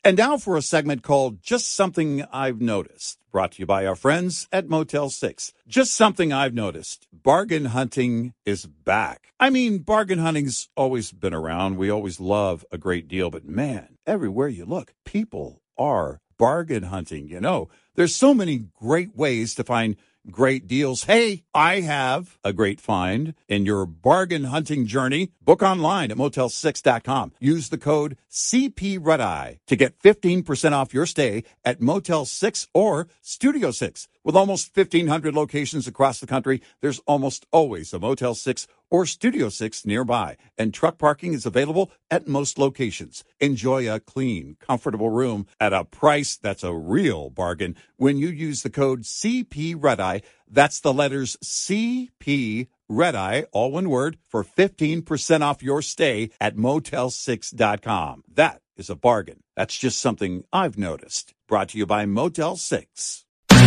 And now for a segment called Just Something I've Noticed, brought to you by our friends at Motel 6. Just something I've noticed. Bargain hunting is back. I mean, bargain hunting's always been around. We always love a great deal, but man, everywhere you look, people are bargain hunting. You know, there's so many great ways to find great deals. Hey, I have a great find in your bargain hunting journey. Book online at motel6.com. Use the code CPRedEye to get 15% off your stay at Motel 6 or Studio 6. With almost 1,500 locations across the country, there's almost always a Motel 6 or Studio 6 nearby, and truck parking is available at most locations. Enjoy a clean, comfortable room at a price that's a real bargain when you use the code CPRedEye. That's the letters CP Redeye, all one word, for 15% off your stay at motel6.com. That is a bargain. That's just something I've noticed. Brought to you by Motel 6.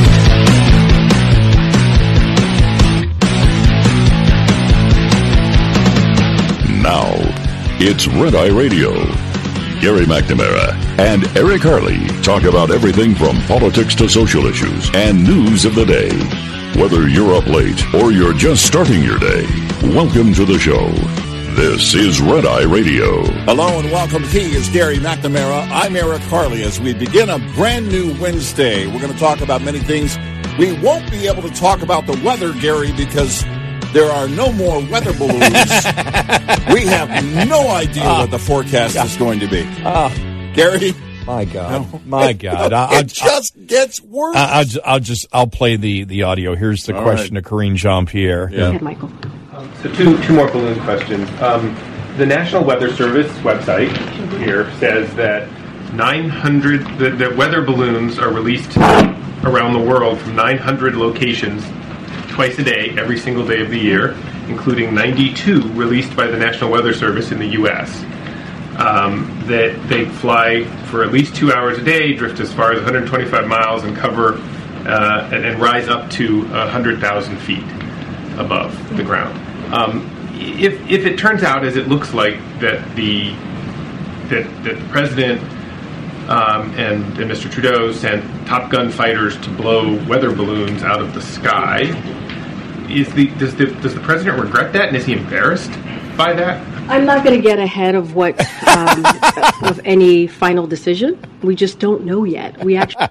Now, it's Red Eye Radio. Gary McNamara and Eric Harley talk about everything from politics to social issues and news of the day. Whether you're up late or you're just starting your day, welcome to the show. This is Red Eye Radio. Hello and welcome. He is Gary McNamara. I'm Eric Harley. As we begin a brand new Wednesday, we're going to talk about many things. We won't be able to talk about the weather, Gary, because there are no more weather balloons. We have no idea what the forecast is going to be. Gary? My God. No. My God. It just gets worse. I'll play the audio. Here's the question to Karine Jean-Pierre. Yeah. Go ahead, Michael. So two more balloon questions. The National Weather Service website here says that 900 the weather balloons are released around the world from 900 locations twice a day, every single day of the year, including 92 released by the National Weather Service in the U.S. That they fly for at least 2 hours a day, drift as far as 125 miles, and cover and rise up to 100,000 feet above the ground. If it turns out, as it looks like, that the president and Mr. Trudeau sent Top Gun fighters to blow weather balloons out of the sky, does the president regret that, and is he embarrassed by that? I'm not going to get ahead of what of any final decision. We just don't know yet. We actually.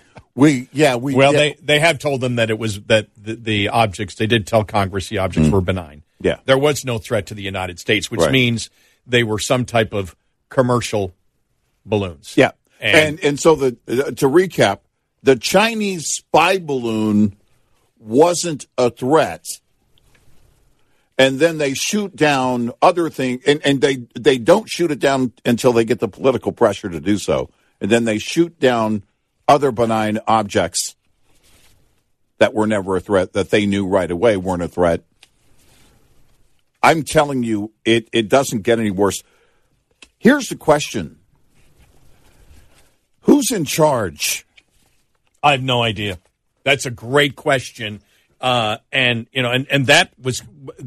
They have told them that it was that the objects. They did tell Congress the objects were benign. Yeah, there was no threat to the United States, which means they were some type of commercial balloons. Yeah, and so to recap, the Chinese spy balloon wasn't a threat. And then they shoot down other things, and they don't shoot it down until they get the political pressure to do so. And then they shoot down other benign objects that were never a threat, that they knew right away weren't a threat. I'm telling you, it doesn't get any worse. Here's the question. Who's in charge? I have no idea. That's a great question. And that was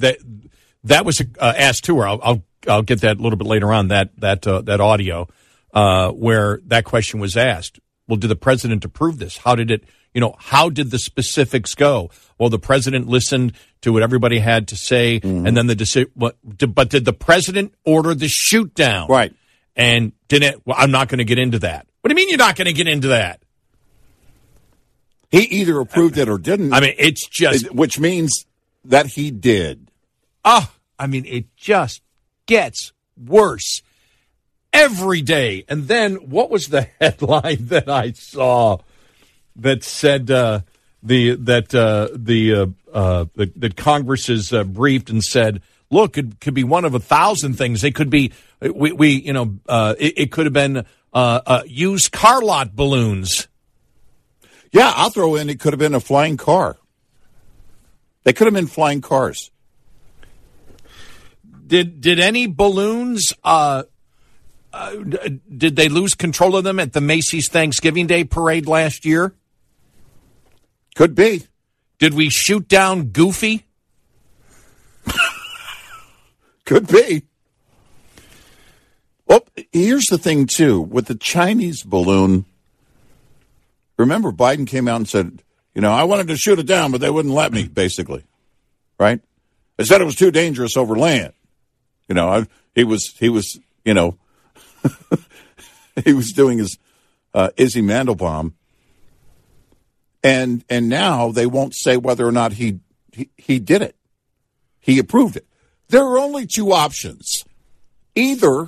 asked to her. I'll get that a little bit later on. That audio where that question was asked. Well, did the president approve this? How did it? How did the specifics go? Well, the president listened to what everybody had to say, and then the decision. But did the president order the shoot down? Right. And didn't? Well, I'm not going to get into that. What do you mean you're not going to get into that? He either approved it or didn't. I mean, it's just... Which means that he did. It just gets worse every day. And then, what was the headline that I saw that said that Congress is briefed and said, look, it could be one of 1,000 things. It could be, it could have been used car lot balloons. Yeah, I'll throw in it could have been a flying car. They could have been flying cars. Did any balloons, did they lose control of them at the Macy's Thanksgiving Day Parade last year? Could be. Did we shoot down Goofy? Could be. Well, here's the thing, too. With the Chinese balloon, remember Biden came out and said, I wanted to shoot it down, but they wouldn't let me, basically. Right? They said it was too dangerous over land. He was he was doing his Izzy Mandelbaum. And now they won't say whether or not he did it. He approved it. There are only two options. Either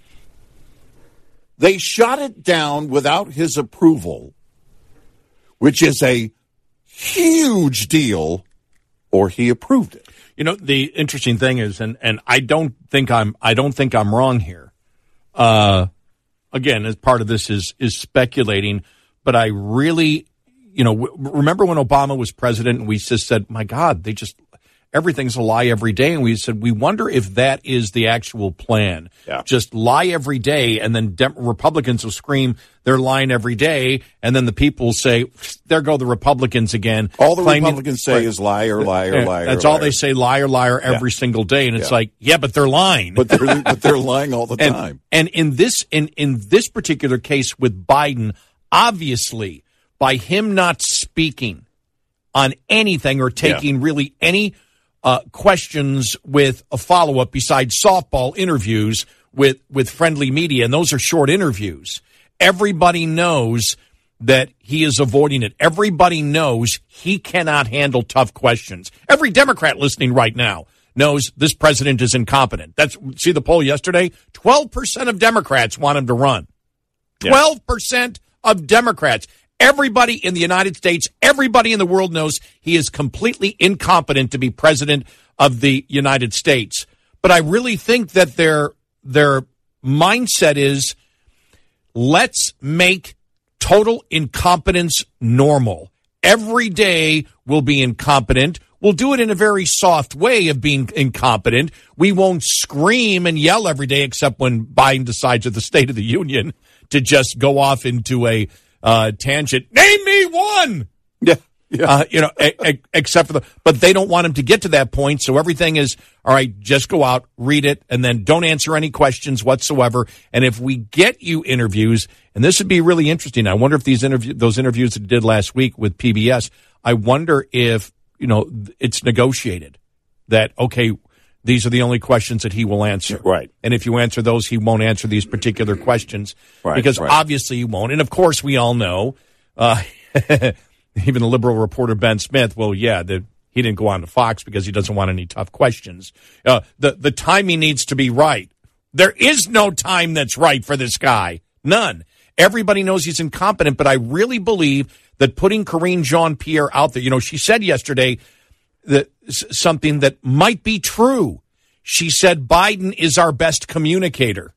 they shot it down without his approval, which is a huge deal, or he approved it. The interesting thing is, and I don't think I'm wrong here. Again, as part of this is speculating, but I really, remember when Obama was president and we just said, my God, everything's a lie every day. And we said, we wonder if that is the actual plan. Yeah. Just lie every day. And then Republicans will scream, they're lying every day. And then the people will say, there go the Republicans again. All the Republicans say is liar, liar, liar. That's all they say, liar, liar, every single day. And it's like, but they're lying. But they're lying all the time. And in this particular case with Biden, obviously, by him not speaking on anything or taking really any questions with a follow-up besides softball interviews with friendly media, and those are short interviews. Everybody knows that he is avoiding it. Everybody knows he cannot handle tough questions. Every Democrat listening right now knows this president is incompetent. See the poll yesterday? 12% of Democrats want him to run. 12% of Democrats. Everybody in the United States, everybody in the world knows he is completely incompetent to be president of the United States. But I really think that their mindset is, let's make total incompetence normal. Every day we'll be incompetent. We'll do it in a very soft way of being incompetent. We won't scream and yell every day, except when Biden decides at the State of the Union to just go off into a tangent. Name me one. Except for but they don't want him to get to that point. So everything is, all right, just go out, read it, and then don't answer any questions whatsoever. And if we get you interviews, and this would be really interesting. I wonder if those interviews that he did last week with PBS, I wonder if, it's negotiated that, okay, these are the only questions that he will answer. Right. And if you answer those, he won't answer these particular questions. Right. Because obviously he won't. And of course we all know, even the liberal reporter Ben Smith, he didn't go on to Fox because he doesn't want any tough questions. The timing needs to be right. There is no time that's right for this guy. None. Everybody knows he's incompetent, but I really believe that putting Karine Jean-Pierre out there, she said yesterday that something that might be true. She said Biden is our best communicator.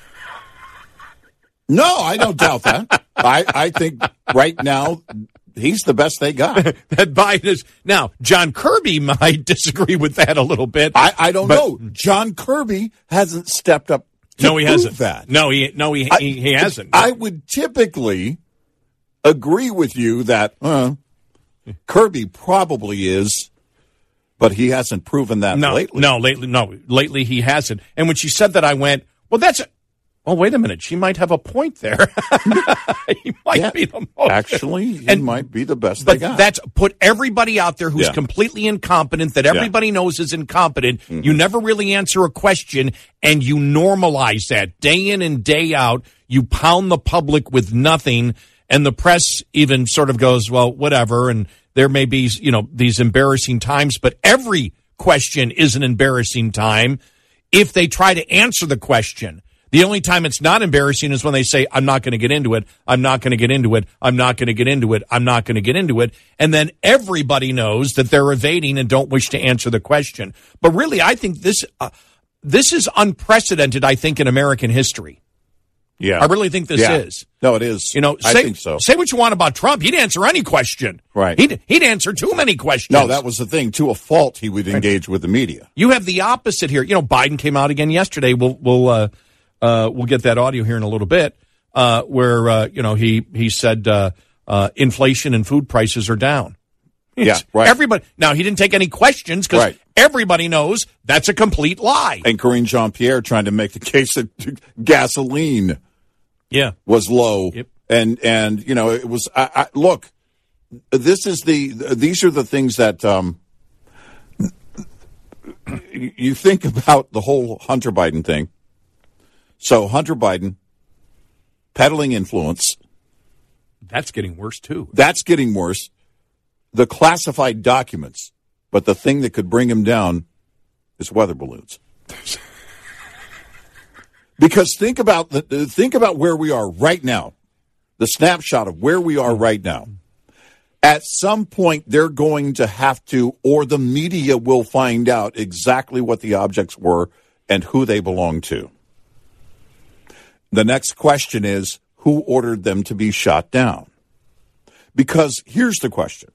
No, I don't doubt that. I think right now he's the best they got. That Biden is. Now, John Kirby might disagree with that a little bit. I don't know. John Kirby hasn't stepped up to he prove hasn't. that. No, he hasn't. I would typically agree with you that Kirby probably is, but he hasn't proven that lately. Lately he hasn't. And when she said that, I went, well, wait a minute. She might have a point there. He might be the most. Actually, he might be the best they got. But that's put everybody out there who's completely incompetent, that everybody knows is incompetent. Mm-hmm. You never really answer a question, and you normalize that day in and day out. You pound the public with nothing, and the press even sort of goes, well, whatever, and there may be, these embarrassing times, but every question is an embarrassing time if they try to answer the question. The only time it's not embarrassing is when they say, I'm not going to get into it. I'm not going to get into it. I'm not going to get into it. I'm not going to get into it. And then everybody knows that they're evading and don't wish to answer the question. But really, I think this is unprecedented, I think, in American history. Yeah. I really think this is. No, it is. I think so. Say what you want about Trump. He'd answer any question. Right. He'd answer too many questions. No, that was the thing. To a fault, he would engage with the media. You have the opposite here. Biden came out again yesterday. We'll get that audio here in a little bit, where he said inflation and food prices are down. Yeah, right. Everybody. Now, he didn't take any questions because Right. everybody knows that's a complete lie. And Karine Jean-Pierre trying to make the case that gasoline Yeah. was low. Yep. And you know, it was, look, these are the things that, you think about the whole Hunter Biden thing. So Hunter Biden peddling influence. That's getting worse, too. That's getting worse. The classified documents. But the thing that could bring him down is weather balloons. Because think about where we are right now. The snapshot of where we are right now. At some point, they're going to have to, or the media will find out exactly what the objects were and who they belong to. The next question is, who ordered them to be shot down? Because here's the question.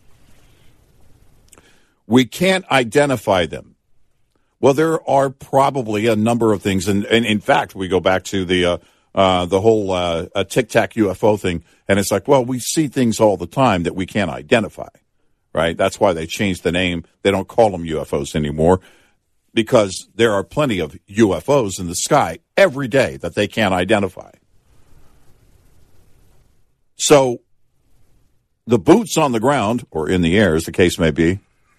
We can't identify them. Well, there are probably a number of things, and in fact, we go back to the whole Tic Tac UFO thing, and it's like, well, we see things all the time that we can't identify, right? That's why they changed the name. They don't call them UFOs anymore, because there are plenty of UFOs in the sky every day that they can't identify. So the boots on the ground, or in the air, as the case may be,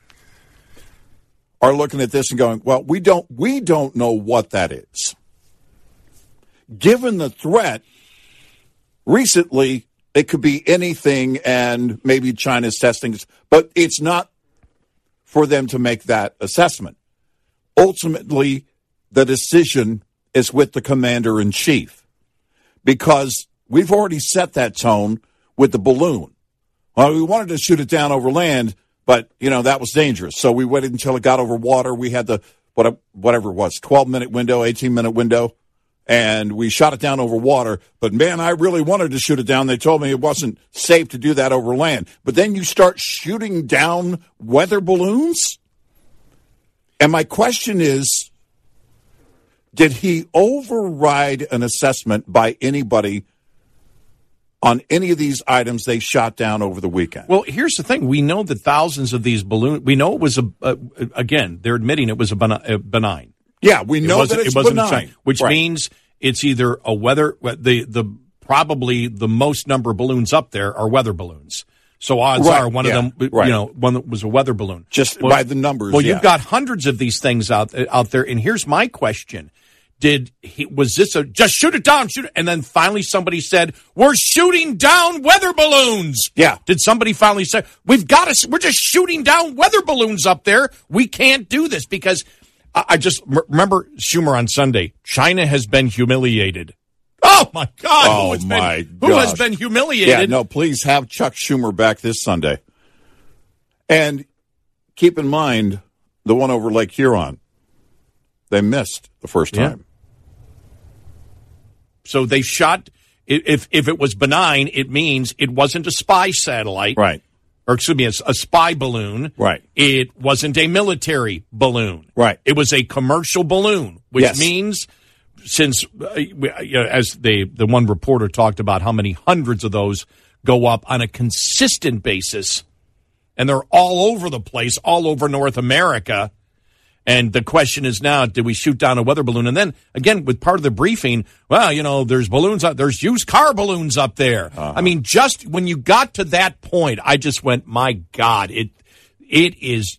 are looking at this and going, well, we don't know what that is. Given the threat, recently, it could be anything, and maybe China's testing, but it's not for them to make that assessment. Ultimately, the decision is with the commander-in-chief, because we've already set that tone with the balloon. Well, we wanted to shoot it down over land, but, you know, that was dangerous. So we waited until it got over water. We had the, whatever it was, 12-minute window, 18-minute window, and we shot it down over water. But, man, I really wanted to shoot it down. They told me it wasn't safe to do that over land. But then you start shooting down weather balloons? And my question is, did he override an assessment by anybody on any of these items they shot down over the weekend? Well, here's the thing. We know that thousands of these balloons, we know it was, again, they're admitting it was a benign. Yeah, we know that it's benign. Which means it's either a weather, probably the most number of balloons up there are weather balloons. So odds are one of them, one that was a weather balloon. Just by the numbers. Well, you've got hundreds of these things out there. And here's my question. Was this just shoot it down, shoot it? And then finally somebody said, we're shooting down weather balloons. Yeah. Did somebody finally say, we're just shooting down weather balloons up there. We can't do this because I just remember Schumer on Sunday. China has been humiliated. Oh my God. Who has been humiliated? Yeah, no, please have Chuck Schumer back this Sunday. And keep in mind the one over Lake Huron. They missed the first time. So they shot, if it was benign, it means it wasn't a spy satellite. Right. Or excuse me, a spy balloon. Right. It wasn't a military balloon. Right. It was a commercial balloon, which means since, as the one reporter talked about how many hundreds of those go up on a consistent basis, and they're all over the place, all over North America. And the question is now, did we shoot down a weather balloon? And then, again, with part of the briefing, well, there's balloons up, there's used car balloons up there. Uh-huh. I mean, just when you got to that point, I just went, my God, it is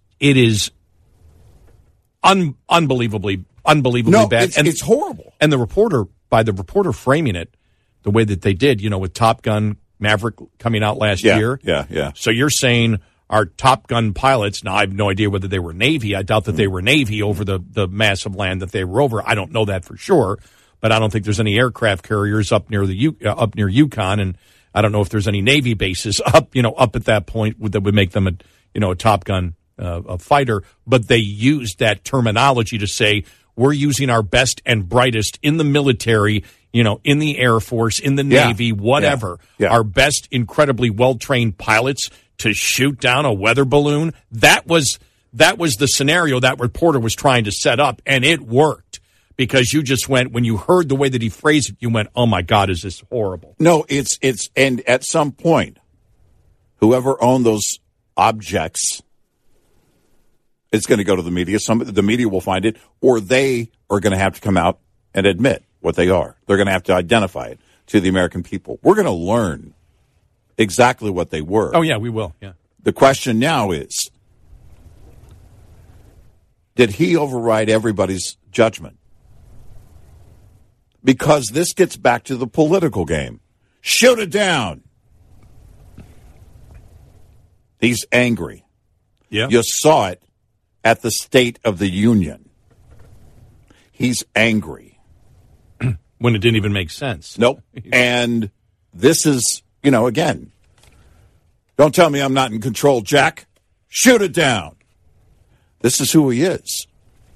unbelievably bad. It's horrible. And the reporter framing it the way that they did, with Top Gun Maverick coming out last year. Yeah. So you're saying our Top Gun pilots, now I have no idea whether they were Navy. I doubt that they were Navy over the massive land that they were over. I don't know that for sure, but I don't think there's any aircraft carriers up near Yukon, and I don't know if there's any Navy bases up at that point that would make them a Top Gun a fighter. But they used that terminology to say we're using our best and brightest in the military, in the Air Force, in the Navy, whatever. Yeah. Our best, incredibly well-trained pilots to shoot down a weather balloon. That was the scenario that reporter was trying to set up, and it worked because you just went, when you heard the way that he phrased it, you went, oh my God, is this horrible? No, it's and at some point, whoever owned those objects, it's going to go to the media. The media will find it, or they are going to have to come out and admit what they are. They're going to have to identify it to the American people. We're going to learn exactly what they were. Oh, yeah, we will. Yeah. The question now is, did he override everybody's judgment? Because this gets back to the political game. Shoot it down. He's angry. Yeah. You saw it at the State of the Union. He's angry. When it didn't even make sense. Nope. And this is, again, don't tell me I'm not in control, Jack. Shoot it down. This is who he is.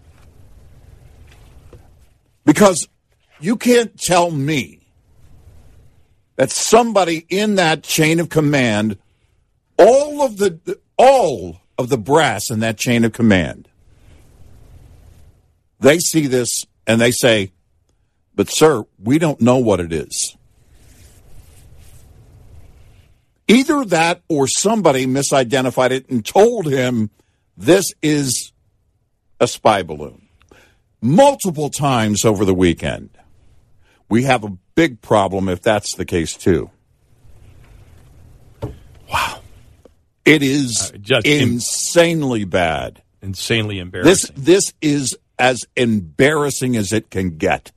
Because you can't tell me that somebody in that chain of command, all of the brass in that chain of command, they see this and they say, but sir, we don't know what it is. Either that or somebody misidentified it and told him this is a spy balloon. Multiple times over the weekend. We have a big problem if that's the case, too. Wow. It is insanely bad. Insanely embarrassing. This is as embarrassing as it can get.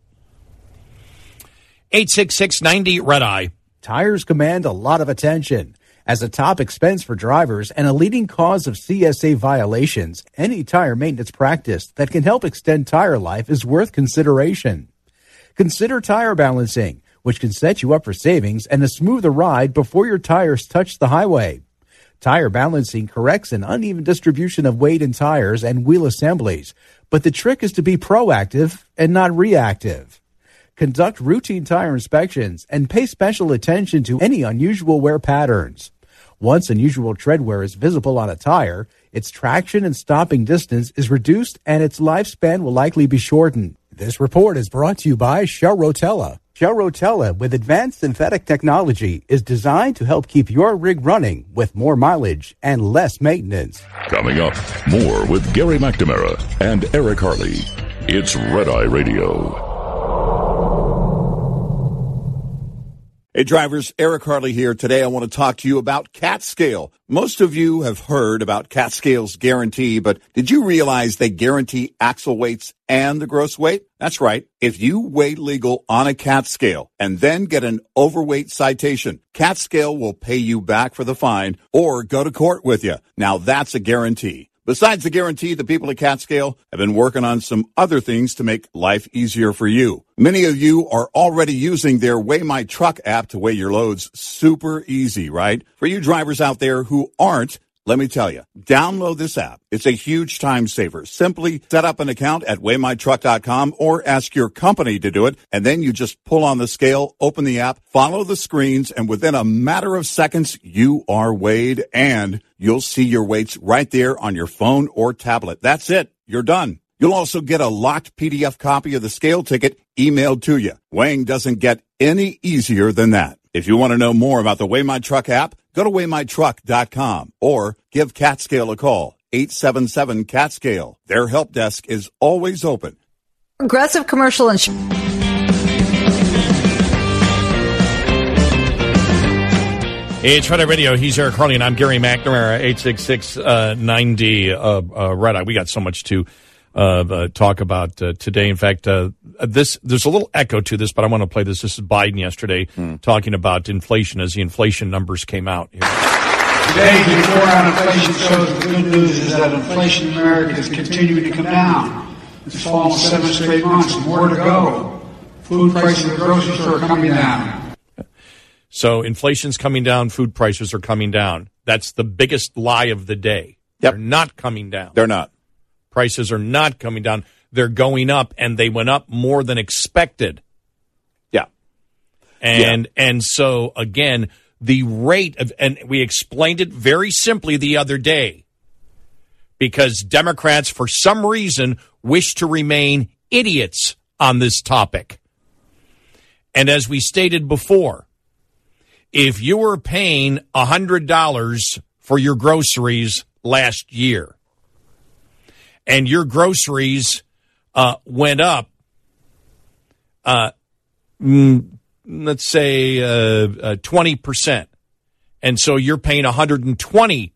866-90 Red Eye. Tires command a lot of attention. As a top expense for drivers and a leading cause of CSA violations, any tire maintenance practice that can help extend tire life is worth consideration. Consider tire balancing, which can set you up for savings and a smoother ride before your tires touch the highway. Tire balancing corrects an uneven distribution of weight in tires and wheel assemblies, but the trick is to be proactive and not reactive. Conduct routine tire inspections and pay special attention to any unusual wear patterns. Once unusual tread wear is visible on a tire, its traction and stopping distance is reduced and its lifespan will likely be shortened. This report is brought to you by Shell Rotella. Shell Rotella, with advanced synthetic technology, is designed to help keep your rig running with more mileage and less maintenance. Coming up, more with Gary McNamara and Eric Harley. It's Red Eye Radio. Hey drivers, Eric Harley here. Today I want to talk to you about CatScale. Most of you have heard about CatScale's guarantee, but did you realize they guarantee axle weights and the gross weight? That's right. If you weigh legal on a CatScale and then get an overweight citation, CatScale will pay you back for the fine or go to court with you. Now that's a guarantee. Besides the guarantee, the people at CatScale have been working on some other things to make life easier for you. Many of you are already using their Weigh My Truck app to weigh your loads. Super easy, right? For you drivers out there who aren't, let me tell you, download this app. It's a huge time saver. Simply set up an account at weightmytruck.com or ask your company to do it, and then you just pull on the scale, open the app, follow the screens, and within a matter of seconds, you are weighed, and you'll see your weights right there on your phone or tablet. That's it. You're done. You'll also get a locked PDF copy of the scale ticket emailed to you. Weighing doesn't get any easier than that. If you want to know more about the Weigh My Truck app, go to weightmytruck.com or give CatScale a call, 877-CatScale. Their help desk is always open. Progressive Commercial Insurance. It's Red Eye Radio. He's Eric Harley, and I'm Gary McNamara, 866-90 Red Eye. We got so much to talk about today. In fact, there's a little echo to this, but I want to play this. This is Biden yesterday talking about inflation as the inflation numbers came out. Today, the report on inflation shows the good news is that inflation in America is continuing to come down. It's fallen 7 straight months, more to go. Food prices at the grocery store are coming down. So inflation's coming down, food prices are coming down. That's the biggest lie of the day. Yep. They're not coming down. They're not. Prices are not coming down. They're going up, and they went up more than expected. Yeah. And so, again, the rate of, and we explained it very simply the other day, because Democrats, for some reason, wish to remain idiots on this topic. And as we stated before, if you were paying $100 for your groceries last year. And your groceries went up, let's say 20%. And so you're paying $120.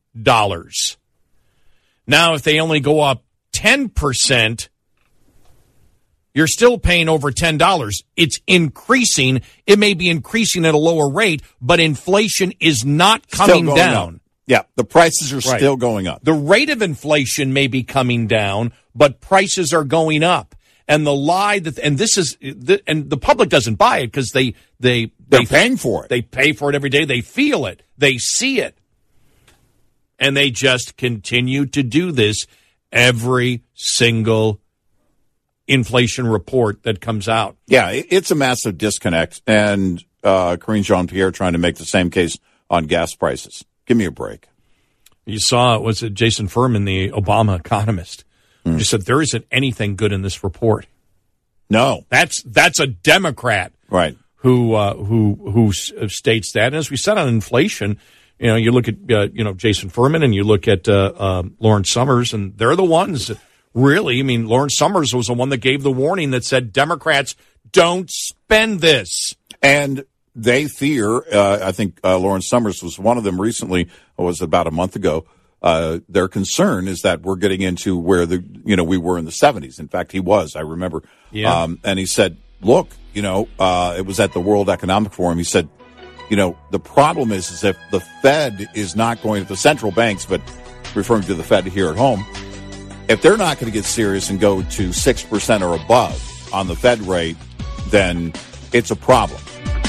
Now, if they only go up 10%, you're still paying over $10. It's increasing. It may be increasing at a lower rate, but inflation is not coming down. Up. Yeah, the prices are still going up. The rate of inflation may be coming down, but prices are going up. And the lie that, and this is, and the public doesn't buy it because they're paying for it. They pay for it every day. They feel it. They see it. And they just continue to do this every single inflation report that comes out. Yeah, it's a massive disconnect. And Karine Jean-Pierre trying to make the same case on gas prices. Give me a break. You saw, was it Jason Furman, the Obama economist, who said there isn't anything good in this report. No. That's a Democrat. Right. Who states that. And as we said on inflation, you look at, Jason Furman and you look at Lawrence Summers, and they're the ones that really, Lawrence Summers was the one that gave the warning that said, Democrats, don't spend this. And they fear, I think Lawrence Summers was one of them recently, was about a month ago. Their concern is that we're getting into where we were in the 70s. In fact, he was, I remember. Yeah. And he said, look, it was at the World Economic Forum. He said, the problem is if the Fed is not going to the central banks, but referring to the Fed here at home, if they're not going to get serious and go to 6% or above on the Fed rate, then it's a problem.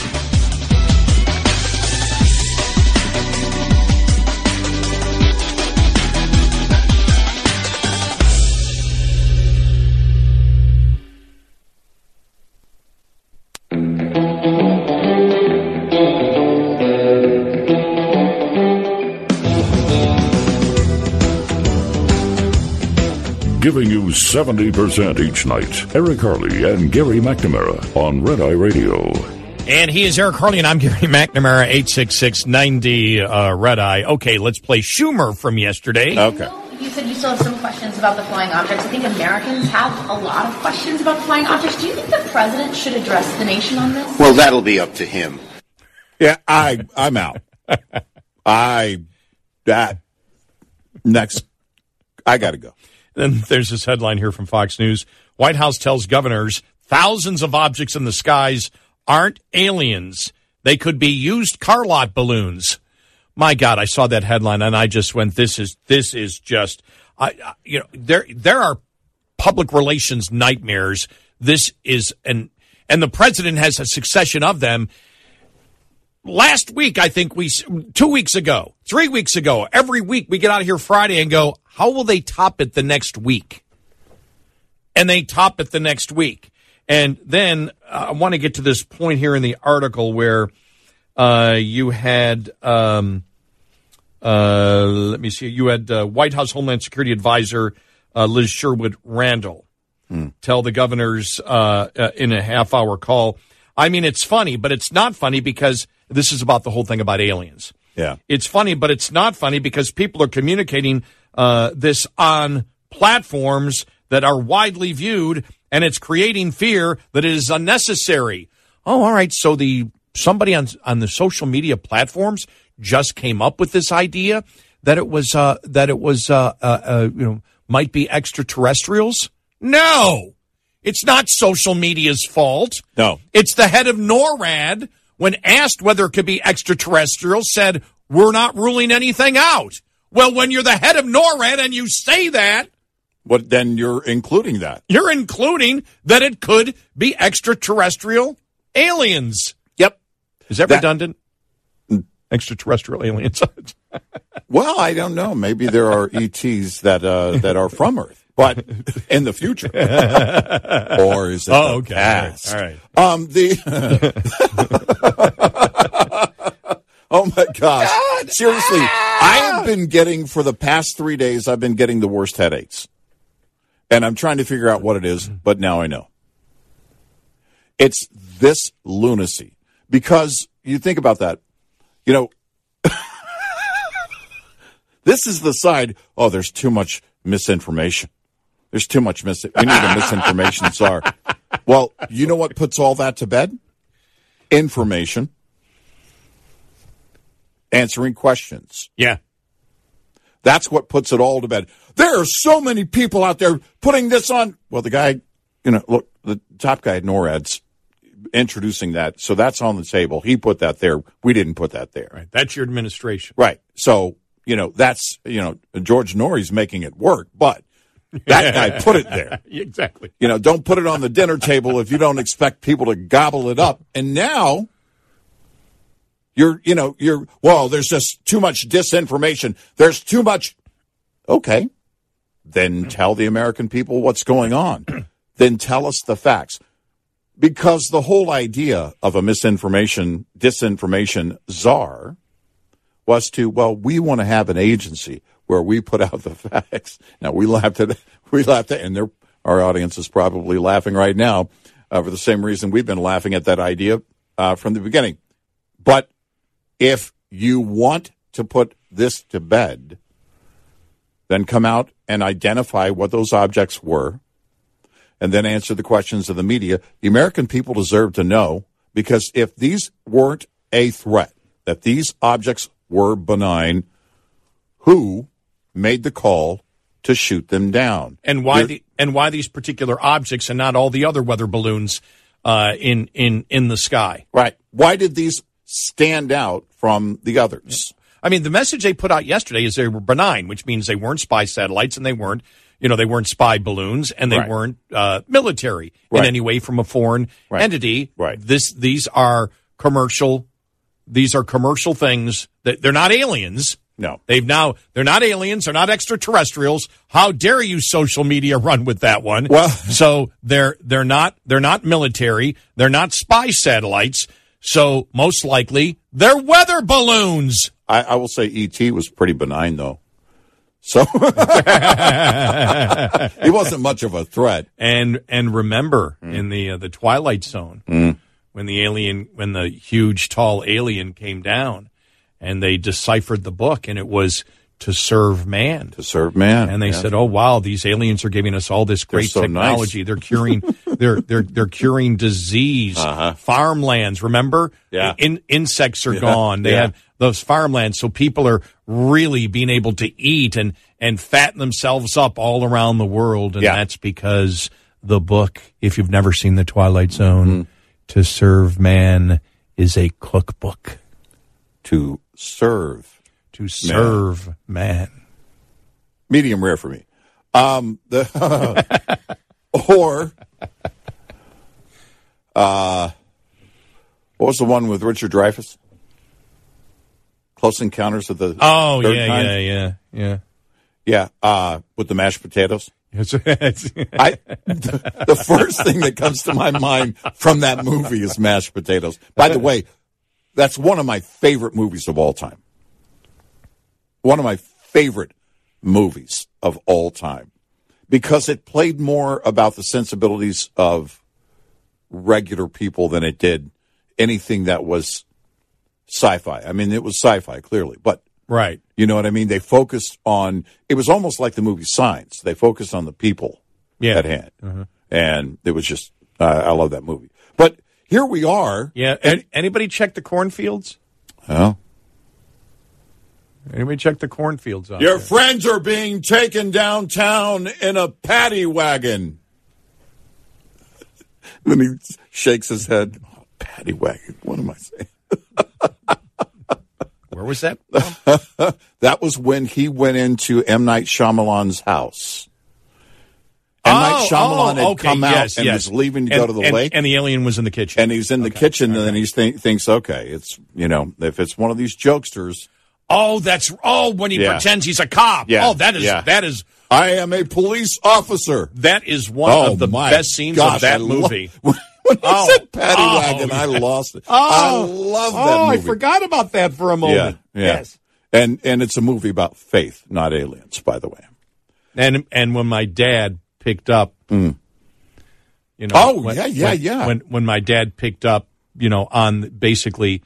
Giving you 70% each night. Eric Harley and Gary McNamara on Red Eye Radio. And he is Eric Harley, and I'm Gary McNamara, 866-90 Red Eye. Okay, let's play Schumer from yesterday. Okay. You said you still have some questions about the flying objects. I think Americans have a lot of questions about the flying objects. Do you think the president should address the nation on this? Well, that'll be up to him. Yeah, I'm out. Next, I got to go. Then there's this headline here from Fox News. White House tells governors thousands of objects in the skies aren't aliens. They could be used car lot balloons. My God, I saw that headline and I just went, this is just, there are public relations nightmares. This is, and the president has a succession of them. Last week, I think 2 weeks ago, 3 weeks ago, every week we get out of here Friday and go, how will they top it the next week? And they top it the next week. And then I want to get to this point here in the article where you had, let me see, you had White House Homeland Security Advisor Liz Sherwood Randall tell the governors in a half-hour call. It's funny, but it's not funny because this is about the whole thing about aliens. Yeah. It's funny, but it's not funny because people are communicating this on platforms that are widely viewed, and it's creating fear that it is unnecessary. Oh, all right. So somebody on the social media platforms just came up with this idea that it was might be extraterrestrials. No, it's not social media's fault. No, it's the head of NORAD, when asked whether it could be extraterrestrials, said, we're not ruling anything out. Well, when you're the head of NORAD and you say that, but then you're including that. You're including that it could be extraterrestrial aliens. Yep. Is that redundant? Extraterrestrial aliens. Well, I don't know. Maybe there are ETs that are from Earth, but in the future, or is it the past? All right. Oh my gosh! God. Seriously, I have been getting for the past 3 days. I've been getting the worst headaches, and I'm trying to figure out what it is. But now I know. It's this lunacy because you think about that. This is the side, there's too much misinformation. There's too much we need a misinformation czar. Well, you know what puts all that to bed? Information. Answering questions. Yeah. That's what puts it all to bed. There are so many people out there putting this on. Well, the guy, look, the top guy at NORAD's introducing that. So that's on the table. He put that there. We didn't put that there. Right. That's your administration. Right. So, that's, George Norrie's making it work, but that guy put it there. Exactly. Don't put it on the dinner table if you don't expect people to gobble it up. And now there's just too much disinformation. There's too much. Okay. Then tell the American people what's going on. Then tell us the facts. Because the whole idea of a disinformation czar was we want to have an agency where we put out the facts. Now, we laughed at, and our audience is probably laughing right now for the same reason we've been laughing at that idea from the beginning. But if you want to put this to bed, then come out and identify what those objects were, and then answer the questions of the media. The American people deserve to know, because if these weren't a threat, that these objects were benign, who made the call to shoot them down? And why these particular objects and not all the other weather balloons in the sky? Right. Why did these stand out from the others? I mean, the message they put out yesterday is they were benign, which means they weren't spy satellites and they weren't spy balloons, and they weren't military in any way from a foreign entity. Right. These are commercial. These are commercial things. That they're not aliens. No. They're not aliens. They're not extraterrestrials. How dare you, social media, run with that one? Well, so they're not military. They're not spy satellites. So most likely they're weather balloons. I will say E.T. was pretty benign, though. So he wasn't much of a threat. And remember in the Twilight Zone when the huge tall alien came down and they deciphered the book, and it was to serve man. To serve man. And they said, "Oh wow, these aliens are giving us all this great technology. Nice. They're curing they're curing disease. Farmlands, remember? Yeah. Insects are gone. They have those farmlands, so people are really being able to eat and fatten themselves up all around the world, and that's because the book, if you've never seen The Twilight Zone, To Serve Man is a cookbook. To serve man. Medium rare for me. Or what was the one with Richard Dreyfuss? Close Encounters of the Third Kind? Yeah. With the mashed potatoes. The first thing that comes to my mind from that movie is mashed potatoes. By the way, that's one of my favorite movies of all time. One of my favorite movies of all time. Because it played more about the sensibilities of regular people than it did anything that was sci-fi. I mean, it was sci-fi, clearly. But, right. You know what I mean? They focused on, it was almost like the movie Signs. They focused on the people at hand. And it was just, I love that movie. But here we are. Yeah. Anybody check the cornfields? Oh. Anybody check the cornfields out Your there? friends are being taken downtown in a paddy wagon. Then he shakes his head. Oh, paddy wagon. What am I saying? Where was that? That was when he went into M. Night Shyamalan's house. M. Night Shyamalan had come out and was leaving to go to the lake. And the alien was in the kitchen. And he's in the kitchen, and then he thinks, okay, it's, if it's one of these jokesters. Oh, when he pretends he's a cop. Yeah. Oh, that is. I am a police officer. That is one of the best scenes of that movie. When he said paddy wagon, I lost it. I love that movie. I forgot about that for a moment. Yeah. Yes. And it's a movie about faith, not aliens, by the way. And when my dad picked up, when my dad picked up, on basically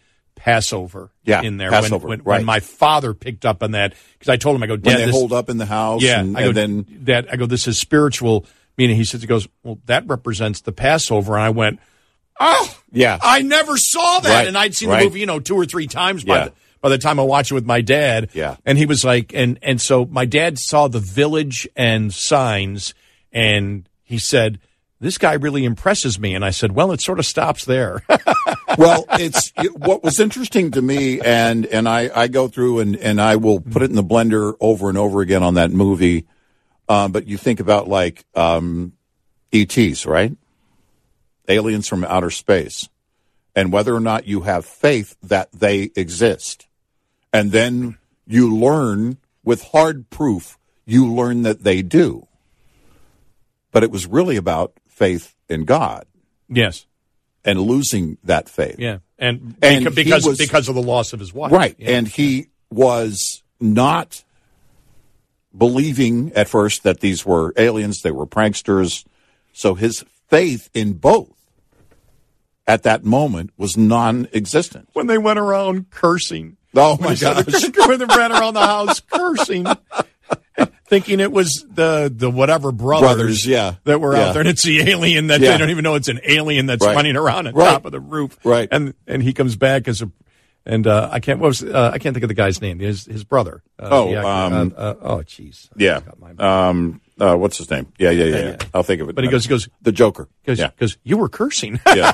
Passover in there. Passover, when my father picked up on that, because I told him, I go, Dad, when they hold up in the house. Yeah, and then Dad, I go, this is spiritual meaning. He goes, well, that represents the Passover. And I went, oh, yeah, I never saw that. Right. And I'd seen the movie, 2 or 3 times by the time I watched it with my dad. Yeah. And he was like, and so my dad saw the village and signs, and he said, this guy really impresses me. And I said, well, it sort of stops there. Well, what was interesting to me, and I go through and I will put it in the blender over and over again on that movie. But you think about like ETs, right? Aliens from outer space, and whether or not you have faith that they exist. And then you learn with hard proof, you learn that they do. But it was really about faith in God. Yes. And losing that faith. Yeah. And because of the loss of his wife. Right. Yeah. And he was not believing at first that these were aliens, they were pranksters. So his faith in both at that moment was non-existent. When they went around cursing. Oh, my gosh. When they ran around the house cursing. Thinking it was the whatever brothers that were out there, and it's the alien that they don't even know it's an alien that's running around on top of the roof. Right. And he comes back I can't think of the guy's name. His brother. Jeez. Yeah. What's his name? Yeah. I'll think of it. But he goes, the Joker. Because you were cursing. Yeah.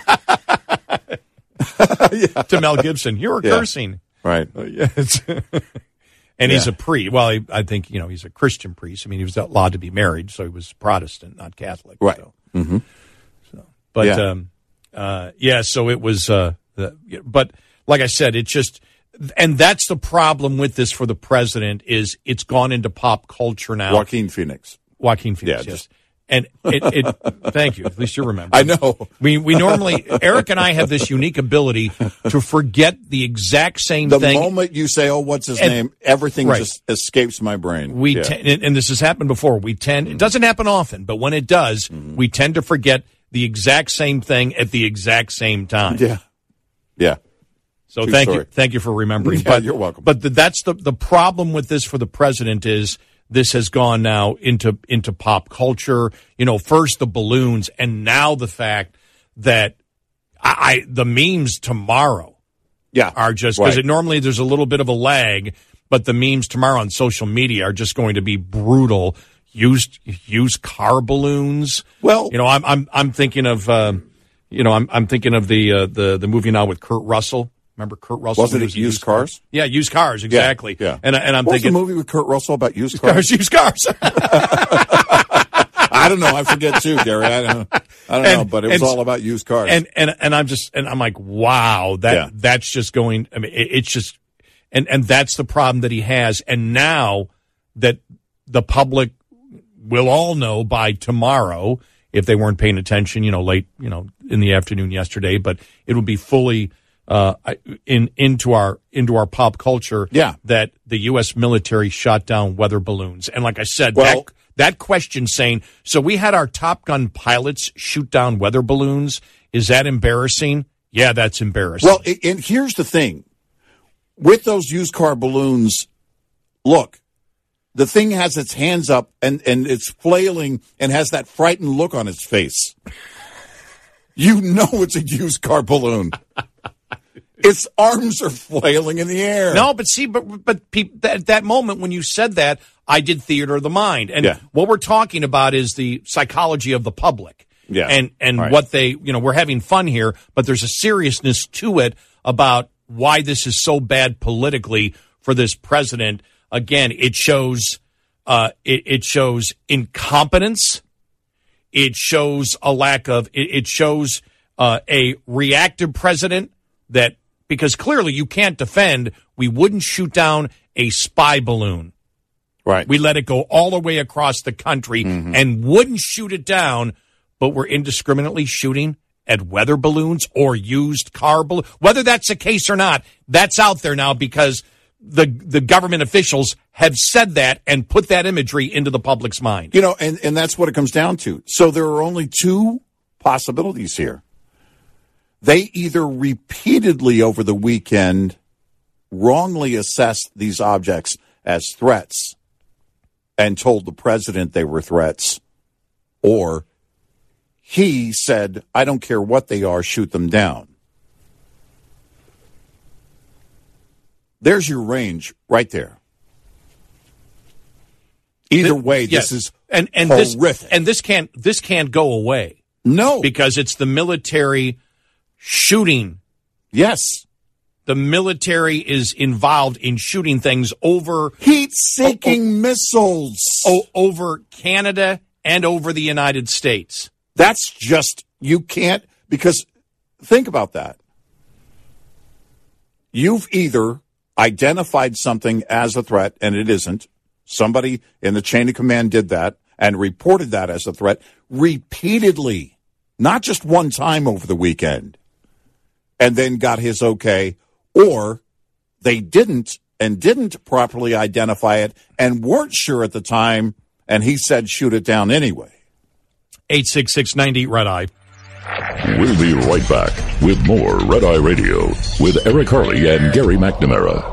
To Mel Gibson, you were cursing. Right. Yes. And he's a priest. Well, I think, he's a Christian priest. I mean, he was allowed to be married, so he was Protestant, not Catholic. Right. So. Mm-hmm. So it was, but like I said, and that's the problem with this for the president is it's gone into pop culture now. Joaquin Phoenix, yes. And it thank you. At least you remember. I know. We normally, Eric and I have this unique ability to forget the exact same thing. The moment you say, what's his name, everything just escapes my brain. And this has happened before. It doesn't happen often, but when it does, we tend to forget the exact same thing at the exact same time. Yeah. So thank you for remembering. Yeah, you're welcome. But that's the problem with this for the president is, this has gone now into pop culture. First the balloons, and now the fact that the memes tomorrow are just because normally there's a little bit of a lag, but the memes tomorrow on social media are just going to be brutal. Used car balloons. Well, I'm thinking of I'm thinking of the movie now with Kurt Russell. Remember Kurt Russell? Wasn't it Used Cars? Yeah, Used Cars, exactly. Yeah. And I'm what thinking, was the movie with Kurt Russell about used cars? Used Cars. I don't know. I forget too, Gary. I don't know, but it was all about used cars. And I'm like, wow, that's just going. I mean, it's just, and that's the problem that he has. And now that the public will all know by tomorrow, if they weren't paying attention, late, in the afternoon yesterday, but it will be fully. Into our pop culture, that the U.S. military shot down weather balloons, and like I said, that question saying, so we had our Top Gun pilots shoot down weather balloons. Is that embarrassing? Yeah, that's embarrassing. Well, and here's the thing with those used car balloons. Look, the thing has its hands up and it's flailing and has that frightened look on its face. It's a used car balloon. Its arms are flailing in the air. No, but see, at that moment when you said that, I did theater of the mind. And what we're talking about is the psychology of the public. Yeah. And what they, we're having fun here, but there's a seriousness to it about why this is so bad politically for this president. Again, it shows incompetence. It shows a lack of, it shows a reactive president that, because clearly you can't defend, we wouldn't shoot down a spy balloon. Right. We let it go all the way across the country and wouldn't shoot it down, but we're indiscriminately shooting at weather balloons or used car balloons. Whether that's the case or not, that's out there now because the government officials have said that and put that imagery into the public's mind. And that's what it comes down to. So there are only two possibilities here. They either repeatedly over the weekend wrongly assessed these objects as threats and told the president they were threats, or he said, I don't care what they are, shoot them down. There's your range right there. Either way, this is horrific. This can't go away. No. Because it's the military shooting. Yes. The military is involved in shooting things over heat-seeking missiles over Canada and over the United States. That's just, you can't, because think about that. You've either identified something as a threat, and it isn't. Somebody in the chain of command did that and reported that as a threat repeatedly, not just one time over the weekend, and then got his okay, or they didn't properly identify it and weren't sure at the time, and he said shoot it down anyway. 866-90 Red Eye. We'll be right back with more Red Eye Radio with Eric Harley and Gary McNamara.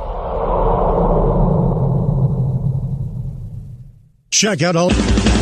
Check out all...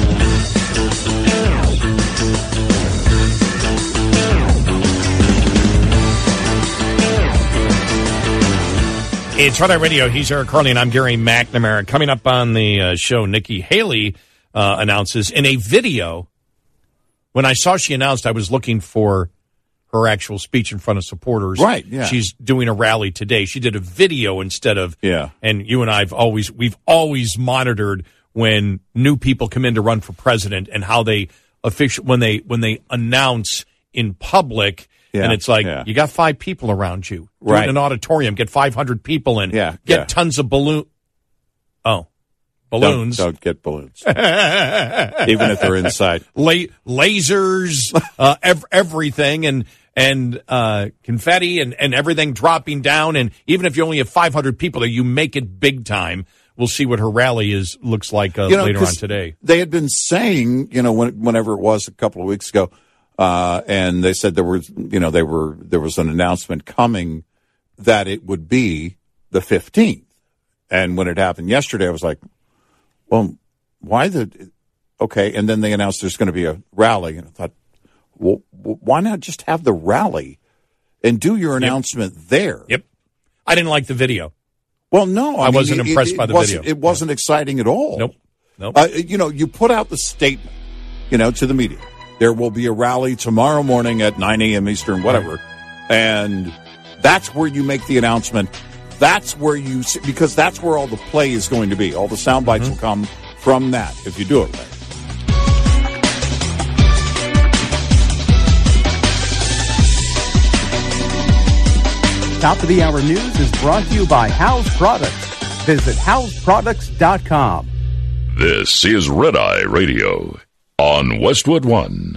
It's Red Eye Radio. He's Eric Harley, and I'm Gary McNamara. Coming up on the show, Nikki Haley announces in a video. When I saw she announced, I was looking for her actual speech in front of supporters. Right, yeah. She's doing a rally today. She did a video instead of... Yeah. And you and I we've always monitored when new people come in to run for president and how they when they announce in public... Yeah, and it's like, you got 5 people around you. Do it in an auditorium. Get 500 people in. Get tons of balloons. Don't get balloons. Even if they're inside. Lasers, everything, and confetti and everything dropping down. And even if you only have 500 people there, you make it big time. We'll see what her rally looks like later on today. They had been saying, whenever it was a couple of weeks ago, and they said there was an announcement coming that it would be the 15th. And when it happened yesterday, I was like, well, why okay. And then they announced there's going to be a rally. And I thought, well, why not just have the rally and do your announcement there? Yep. I didn't like the video. Well, no. I wasn't impressed by the video. It wasn't exciting at all. Nope. You put out the statement, to the media. There will be a rally tomorrow morning at 9 a.m. Eastern, whatever. And that's where you make the announcement. That's where because that's where all the play is going to be. All the sound bites will come from that if you do it right. Top of the Hour News is brought to you by House Products. Visit houseproducts.com. This is Red Eye Radio on Westwood One.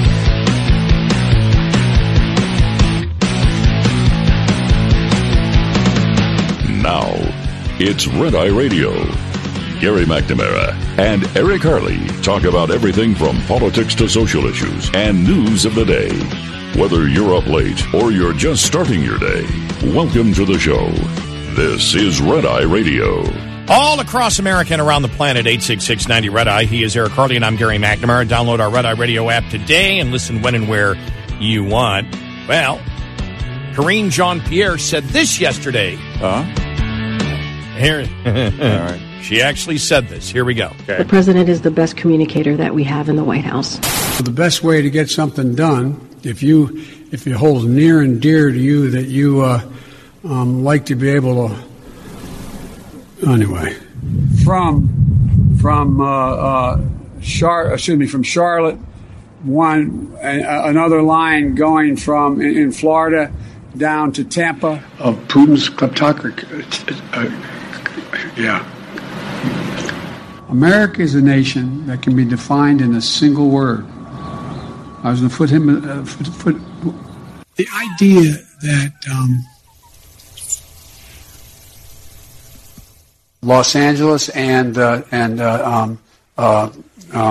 Now, it's Red Eye Radio. Gary McNamara and Eric Harley talk about everything from politics to social issues and news of the day. Whether you're up late or you're just starting your day, welcome to the show. This is Red Eye Radio. All across America and around the planet, 866-90 Red Eye. He is Eric Harley, and I'm Gary McNamara. Download our Red Eye Radio app today and listen when and where you want. Well, Karine Jean-Pierre said this yesterday. Here. All right. She actually said this. Here we go. Okay. The president is the best communicator that we have in the White House. The best way to get something done, if it holds near and dear to you that you like to be able to. Anyway, from Charlotte, another line going from in Florida down to Tampa of Putin's kleptocracy. America is a nation that can be defined in a single word. I was going to put him. The idea that Los Angeles and what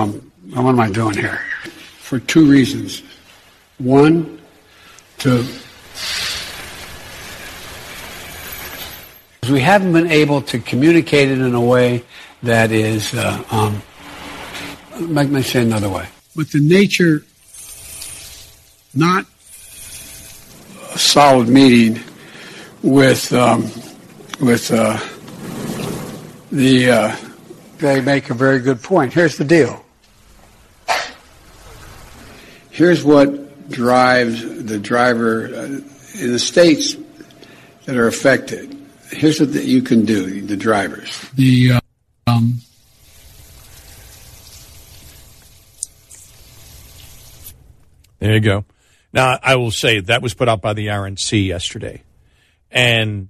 am I doing here? For 2 reasons. One, to We haven't been able to communicate it in a way that is, let me say another way. But the nature, not a solid meeting with they make a very good point. Here's the deal. Here's what drives the driver in the states that are affected. Here's what you can do, the drivers. There you go. Now, I will say that was put out by the RNC yesterday. And,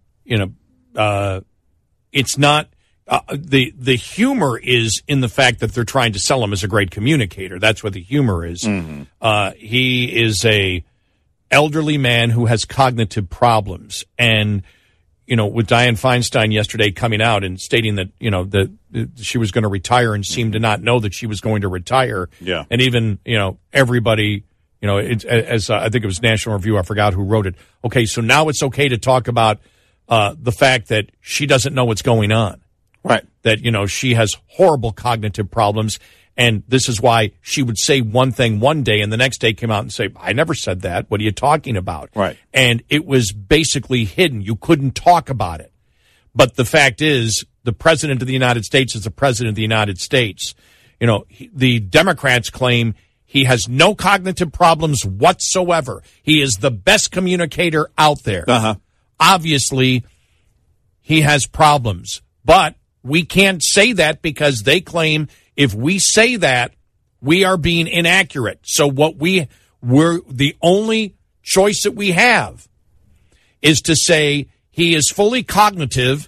it's not the humor is in the fact that they're trying to sell him as a great communicator. That's what the humor is. Mm-hmm. He is a elderly man who has cognitive problems. And, with Dianne Feinstein yesterday coming out and stating that, that she was going to retire and seemed to not know that she was going to retire. Yeah. And even, everybody, as I think it was National Review, I forgot who wrote it. Okay, so now it's okay to talk about the fact that she doesn't know what's going on. Right. That, she has horrible cognitive problems. And this is why she would say one thing one day and the next day came out and say, I never said that. What are you talking about? Right. And it was basically hidden. You couldn't talk about it. But the fact is, the president of the United States is the president of the United States. The Democrats claim he has no cognitive problems whatsoever. He is the best communicator out there. Uh-huh. Obviously, he has problems. But we can't say that because they claim if we say that, we are being inaccurate. So we're the only choice that we have is to say he is fully cognitive,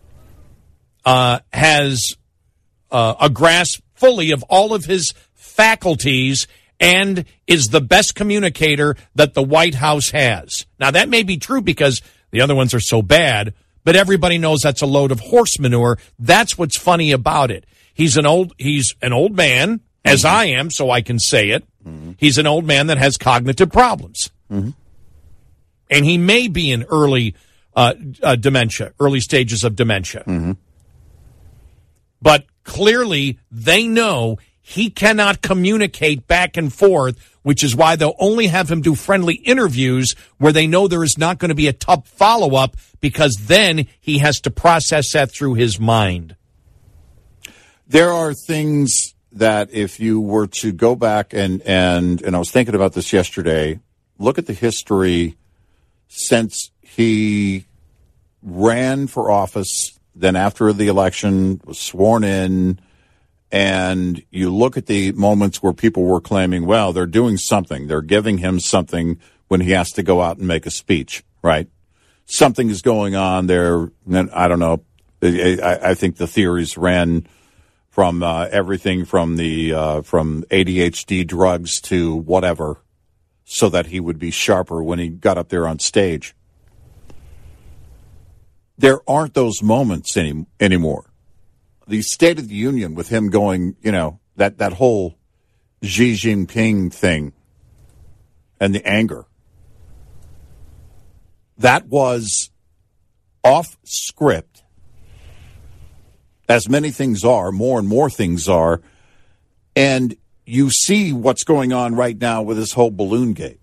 has a grasp fully of all of his faculties, and is the best communicator that the White House has. Now, that may be true because the other ones are so bad, but everybody knows that's a load of horse manure. That's what's funny about it. He's an old man, as I am, so I can say it. Mm-hmm. He's an old man that has cognitive problems. Mm-hmm. And he may be in early dementia, early stages of dementia. Mm-hmm. But clearly they know he cannot communicate back and forth, which is why they'll only have him do friendly interviews where they know there is not going to be a tough follow-up because then he has to process that through his mind. There are things that if you were to go back and I was thinking about this yesterday, look at the history since he ran for office, then after the election was sworn in, and you look at the moments where people were claiming, well, they're doing something. They're giving him something when he has to go out and make a speech, right? Something is going on there. I don't know. I think the theories ran from everything from from ADHD drugs to whatever, so that he would be sharper when he got up there on stage. There aren't those moments anymore. The State of the Union with him going, that whole Xi Jinping thing and the anger, that was off script, as many things are, more and more things are, and you see what's going on right now with this whole balloon gate.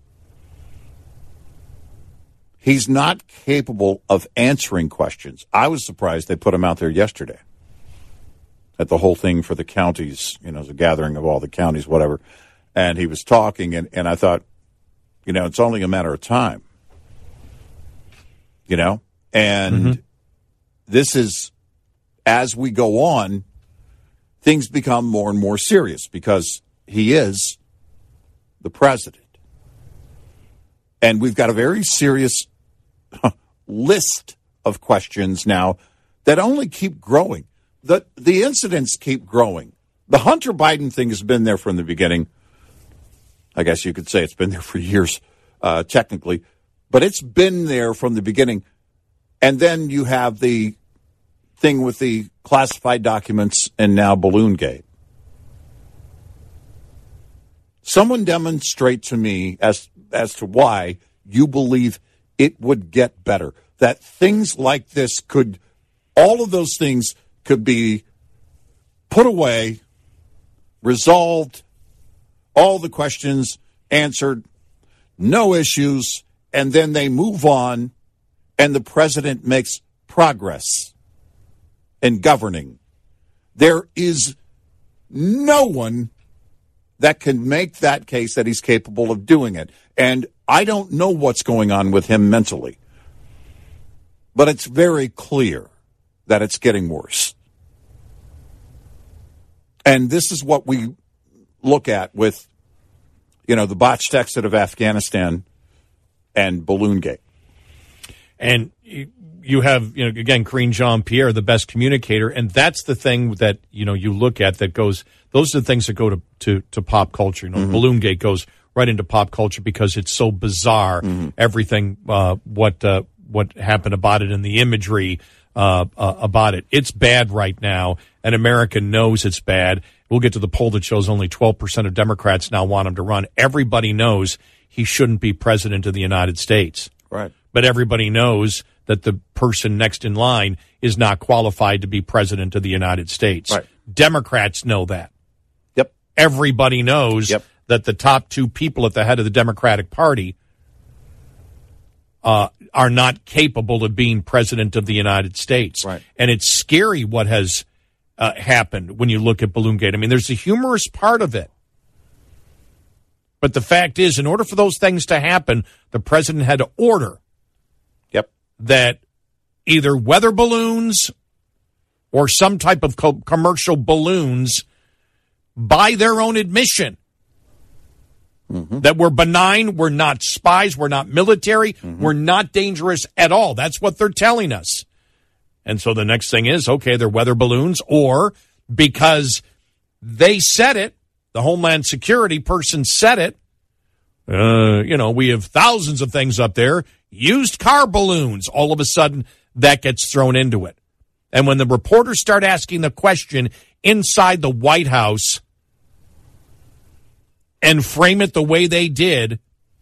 He's not capable of answering questions. I was surprised they put him out there yesterday at the whole thing for the counties, as a gathering of all the counties, whatever. And he was talking, and I thought, it's only a matter of time. And this is, as we go on, things become more and more serious because he is the president. And we've got a very serious list of questions now that only keep growing. The incidents keep growing. The Hunter Biden thing has been there from the beginning. I guess you could say it's been there for years, technically. But it's been there from the beginning. And then you have the thing with the classified documents and now Balloon Gate. Someone demonstrate to me as to why you believe it would get better, that things like this could All of those things could be put away, resolved, all the questions answered, no issues, and then they move on, and the president makes progress in governing. There is no one that can make that case that he's capable of doing it. And I don't know what's going on with him mentally, but it's very clear that it's getting worse. And this is what we look at with, the botched exit of Afghanistan and Balloongate. And you have, again, Karine Jean-Pierre, the best communicator, and that's the thing that, you look at that goes, those are the things that go to pop culture. Balloongate goes right into pop culture because it's so bizarre, everything, what happened about it and the imagery about it. It's bad right now, and America knows it's bad. We'll get to the poll that shows only 12% of Democrats now want him to run. Everybody knows he shouldn't be president of the United States. Right. But everybody knows that the person next in line is not qualified to be president of the United States. Right. Democrats know that. Yep. Everybody knows that the top two people at the head of the Democratic Party are not capable of being president of the United States. Right. And it's scary what has happened when you look at Balloongate. I mean, there's a humorous part of it. But the fact is, in order for those things to happen, the president had to order that either weather balloons or some type of commercial balloons, by their own admission, that we're benign, we're not spies, we're not military, we're not dangerous at all. That's what they're telling us. And so the next thing is, okay, they're weather balloons, or because they said it, the Homeland Security person said it, we have thousands of things up there, used car balloons. All of a sudden, that gets thrown into it. And when the reporters start asking the question inside the White House and frame it the way they did,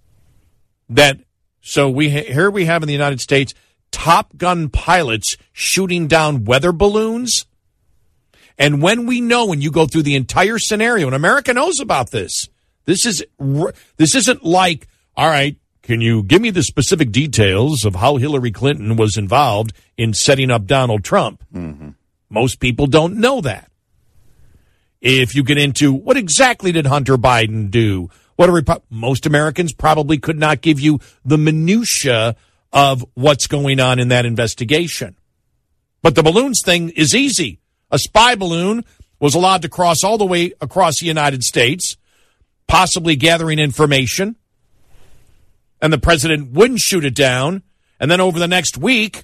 here we have in the United States Top Gun pilots shooting down weather balloons. And when we know, when you go through the entire scenario, and America knows about this, this isn't like, all right, can you give me the specific details of how Hillary Clinton was involved in setting up Donald Trump? Most people don't know that. If you get into what exactly did Hunter Biden do, most Americans probably could not give you the minutia of what's going on in that investigation. But the balloons thing is easy. A spy balloon was allowed to cross all the way across the United States, possibly gathering information, and the president wouldn't shoot it down. And then over the next week,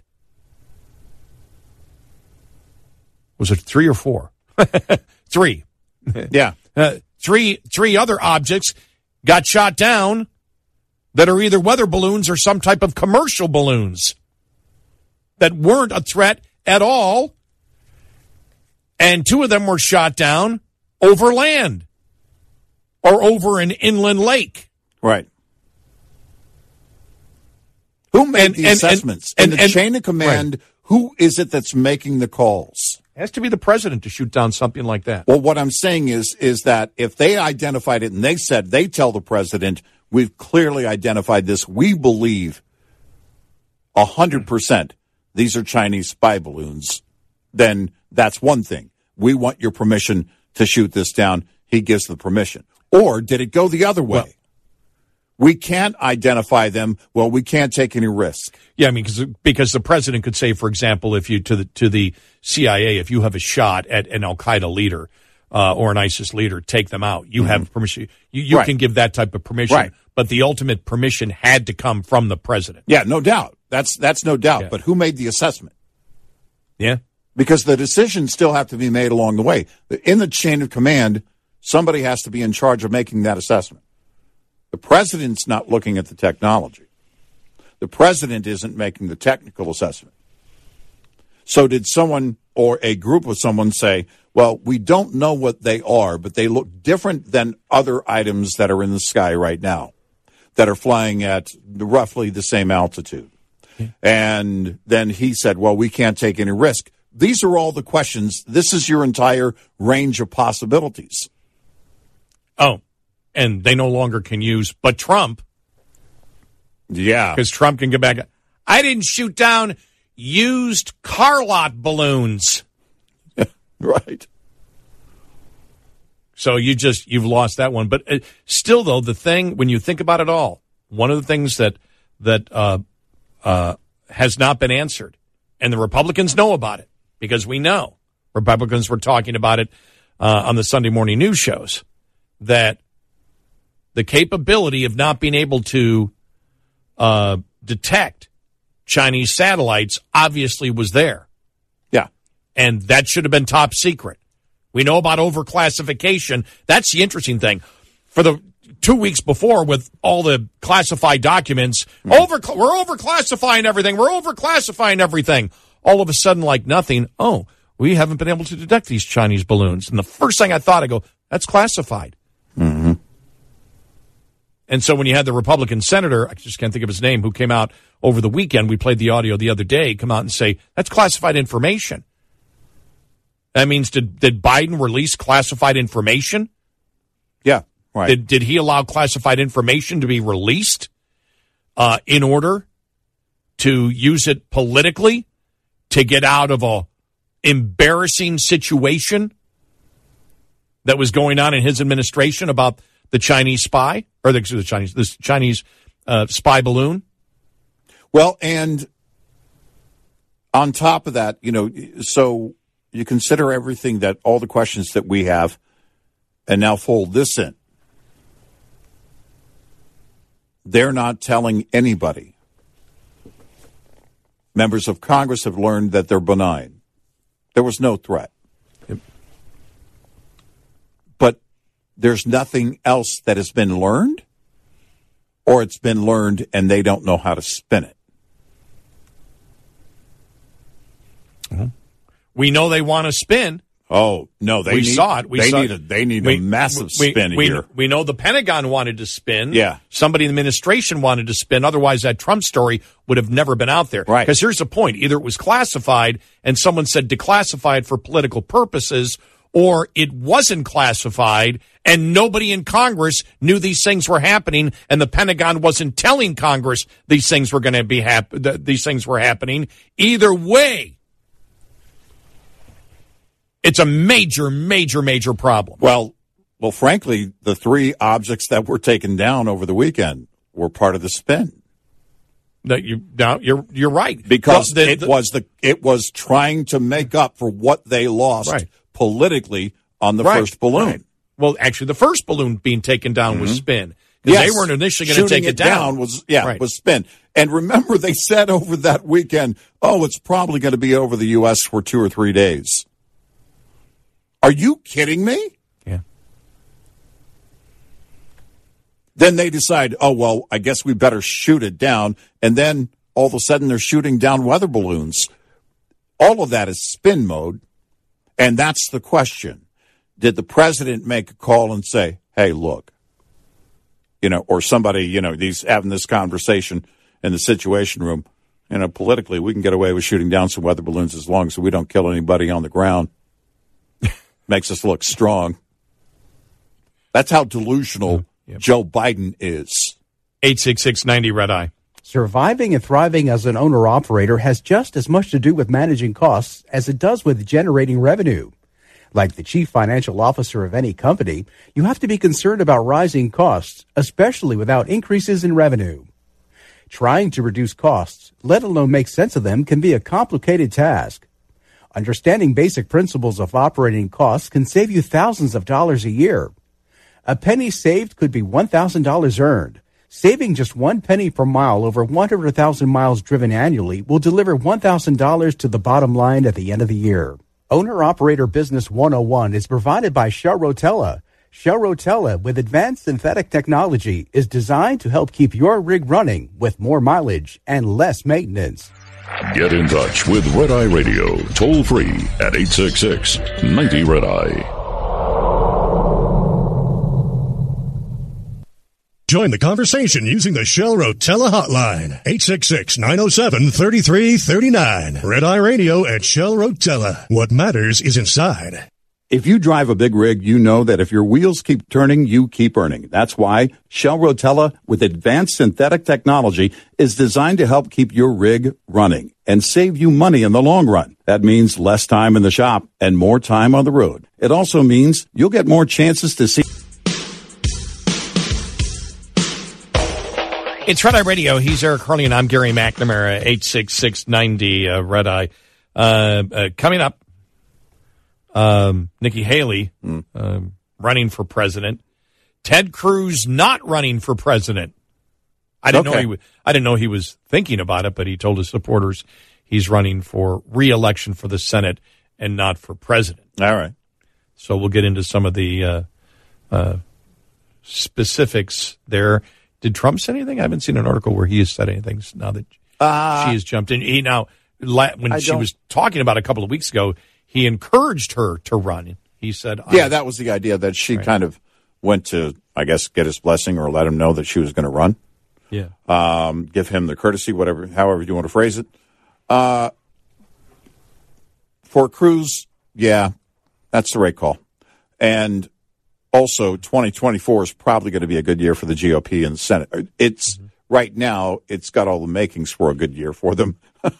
was it 3 or 4? 3. Yeah. 3 other objects got shot down that are either weather balloons or some type of commercial balloons that weren't a threat at all. And 2 of them were shot down over land or over an inland lake. Right. Who made the assessments? In the chain of command, who is it that's making the calls? It has to be the president to shoot down something like that. Well, what I'm saying is that if they identified it and they tell the president, we've clearly identified this, we believe 100% these are Chinese spy balloons, then that's one thing. We want your permission to shoot this down. He gives the permission. Or did it go the other way? Well, we can't identify them. Well, we can't take any risk. Yeah, I mean, because the president could say, for example, if you to the CIA, if you have a shot at an Al Qaeda leader or an ISIS leader, take them out. You have permission. You can give that type of permission. Right. But the ultimate permission had to come from the president. Yeah, no doubt. That's no doubt. Yeah. But who made the assessment? Yeah. Because the decisions still have to be made along the way. In the chain of command, somebody has to be in charge of making that assessment. The president's not looking at the technology. The president isn't making the technical assessment. So did someone or a group of someone say, well, we don't know what they are, but they look different than other items that are in the sky right now that are flying at roughly the same altitude. And then he said, well, we can't take any risk. These are all the questions. This is your entire range of possibilities. Oh, and they no longer can use, but Trump. Yeah. Because Trump can get back. I didn't shoot down used car lot balloons. Right. So you've lost that one. But still, though, the thing, when you think about it all, one of the things that has not been answered, and the Republicans know about it, because we know Republicans were talking about it on the Sunday morning news shows, that the capability of not being able to detect Chinese satellites obviously was there. Yeah. And that should have been top secret. We know about overclassification. That's the interesting thing. For the 2 weeks before, with all the classified documents, we're overclassifying everything. We're overclassifying everything. All of a sudden, like nothing, we haven't been able to detect these Chinese balloons. And the first thing I thought, I go, that's classified. Mm-hmm. And so when you had the Republican senator, I just can't think of his name, who came out over the weekend, we played the audio the other day, come out and say, that's classified information. That means, did Biden release classified information? Yeah, right. Did he allow classified information to be released in order to use it politically to get out of a embarrassing situation that was going on in his administration about the Chinese spy, or the Chinese spy balloon? Well, and on top of that, so you consider everything, that all the questions that we have, and now fold this in. They're not telling anybody. Members of Congress have learned that they're benign. There was no threat. Yep. But there's nothing else that has been learned, or it's been learned and they don't know how to spin it. Mm-hmm. We know they want to spin. Oh, no, they need a massive spin here. We know the Pentagon wanted to spin. Yeah. Somebody in the administration wanted to spin. Otherwise, that Trump story would have never been out there. Right. Because here's the point. Either it was classified and someone said declassified for political purposes, or it wasn't classified and nobody in Congress knew these things were happening, and the Pentagon wasn't telling Congress these things were going to be these things were happening. Either way, it's a major, major, major problem. Well, frankly, the 3 objects that were taken down over the weekend were part of the spin. You're right, because it was trying to make up for what they lost politically on the first balloon. Right. Well, actually, the first balloon being taken down was spin, because they weren't initially going to take it down. Was spin. And remember, they said over that weekend, it's probably going to be over the U.S. for 2 or 3 days. Are you kidding me? Yeah. Then they decide, I guess we better shoot it down. And then all of a sudden they're shooting down weather balloons. All of that is spin mode. And that's the question. Did the president make a call and say, hey, look, or somebody, he's having this conversation in the Situation Room, politically we can get away with shooting down some weather balloons as long as we don't kill anybody on the ground. Makes us look strong. That's how delusional Joe Biden is. 866-90-RED-I. Surviving and thriving as an owner-operator has just as much to do with managing costs as it does with generating revenue. Like the chief financial officer of any company, you have to be concerned about rising costs, especially without increases in revenue. Trying to reduce costs, let alone make sense of them, can be a complicated task. Understanding basic principles of operating costs can save you thousands of dollars a year. A penny saved could be $1,000 earned. Saving just 1 penny per mile over 100,000 miles driven annually will deliver $1,000 to the bottom line at the end of the year. Owner-Operator Business 101 is provided by Shell Rotella. Shell Rotella, with advanced synthetic technology, is designed to help keep your rig running with more mileage and less maintenance. Get in touch with Red Eye Radio, toll free at 866-90-RED-EYE. Join the conversation using the Shell Rotella hotline, 866-907-3339. Red Eye Radio at Shell Rotella. What matters is inside. If you drive a big rig, you know that if your wheels keep turning, you keep earning. That's why Shell Rotella with advanced synthetic technology is designed to help keep your rig running and save you money in the long run. That means less time in the shop and more time on the road. It also means you'll get more chances to see. It's Red Eye Radio. He's Eric Harley, and I'm Gary McNamara, 86690 Red Eye. Coming up, Nikki Haley running for president. Ted Cruz not running for president. I didn't know he was thinking about it, but he told his supporters he's running for re-election for the Senate and not for president. All right. So we'll get into some of the specifics there. Did Trump say anything? I haven't seen an article where he has said anything now that she has jumped in. When she was talking about a couple of weeks ago, he encouraged her to run. He said, that was the idea, that she kind of went to, I guess, get his blessing or let him know that she was going to run. Yeah. Give him the courtesy, however you want to phrase it. For Cruz, that's the right call. And also, 2024 is probably going to be a good year for the GOP and the Senate. It's right now, it's got all the makings for a good year for them.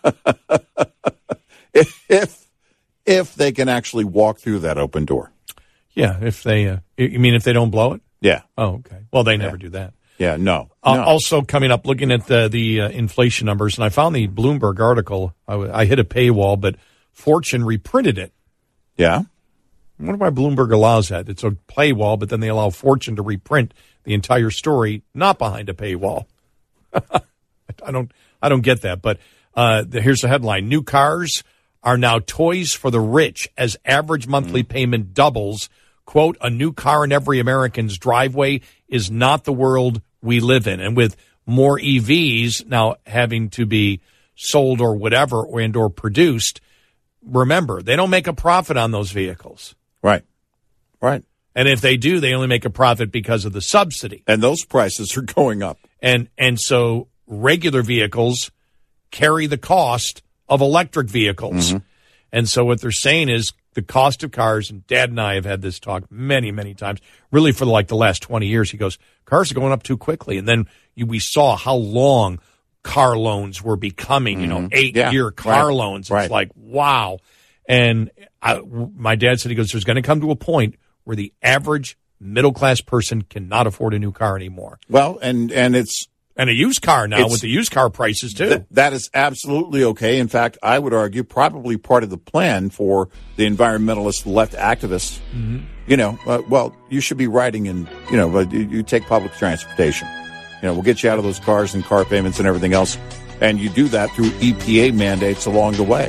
If they can actually walk through that open door. Yeah, if they, you mean if they don't blow it? Yeah. Oh, okay. Well, they never do that. Yeah, no. Also coming up, looking at the inflation numbers, and I found the Bloomberg article. I hit a paywall, but Fortune reprinted it. Yeah. I wonder why Bloomberg allows that. It's a paywall, but then they allow Fortune to reprint the entire story, not behind a paywall. I don't get that. But here's the headline: New cars are now toys for the rich as average monthly payment doubles. Quote, a new car in every American's driveway is not the world we live in. And with more EVs now having to be sold or whatever or produced, remember, they don't make a profit on those vehicles. Right. And if they do, they only make a profit because of the subsidy. And those prices are going up. And so regular vehicles carry the cost of electric vehicles. Mm-hmm. And so what they're saying is the cost of cars, and Dad and I have had this talk many, many times, really for like the last 20 years. He goes, cars are going up too quickly. And then we saw how long car loans were becoming, 8-year car loans. It's like, wow. And my dad said, he goes, there's going to come to a point where the average middle-class person cannot afford a new car anymore. Well, and it's... And a used car now with the used car prices, too. That is absolutely okay. In fact, I would argue probably part of the plan for the environmentalist left activists. Mm-hmm. You should be riding in, you take public transportation. We'll get you out of those cars and car payments and everything else. And you do that through EPA mandates along the way.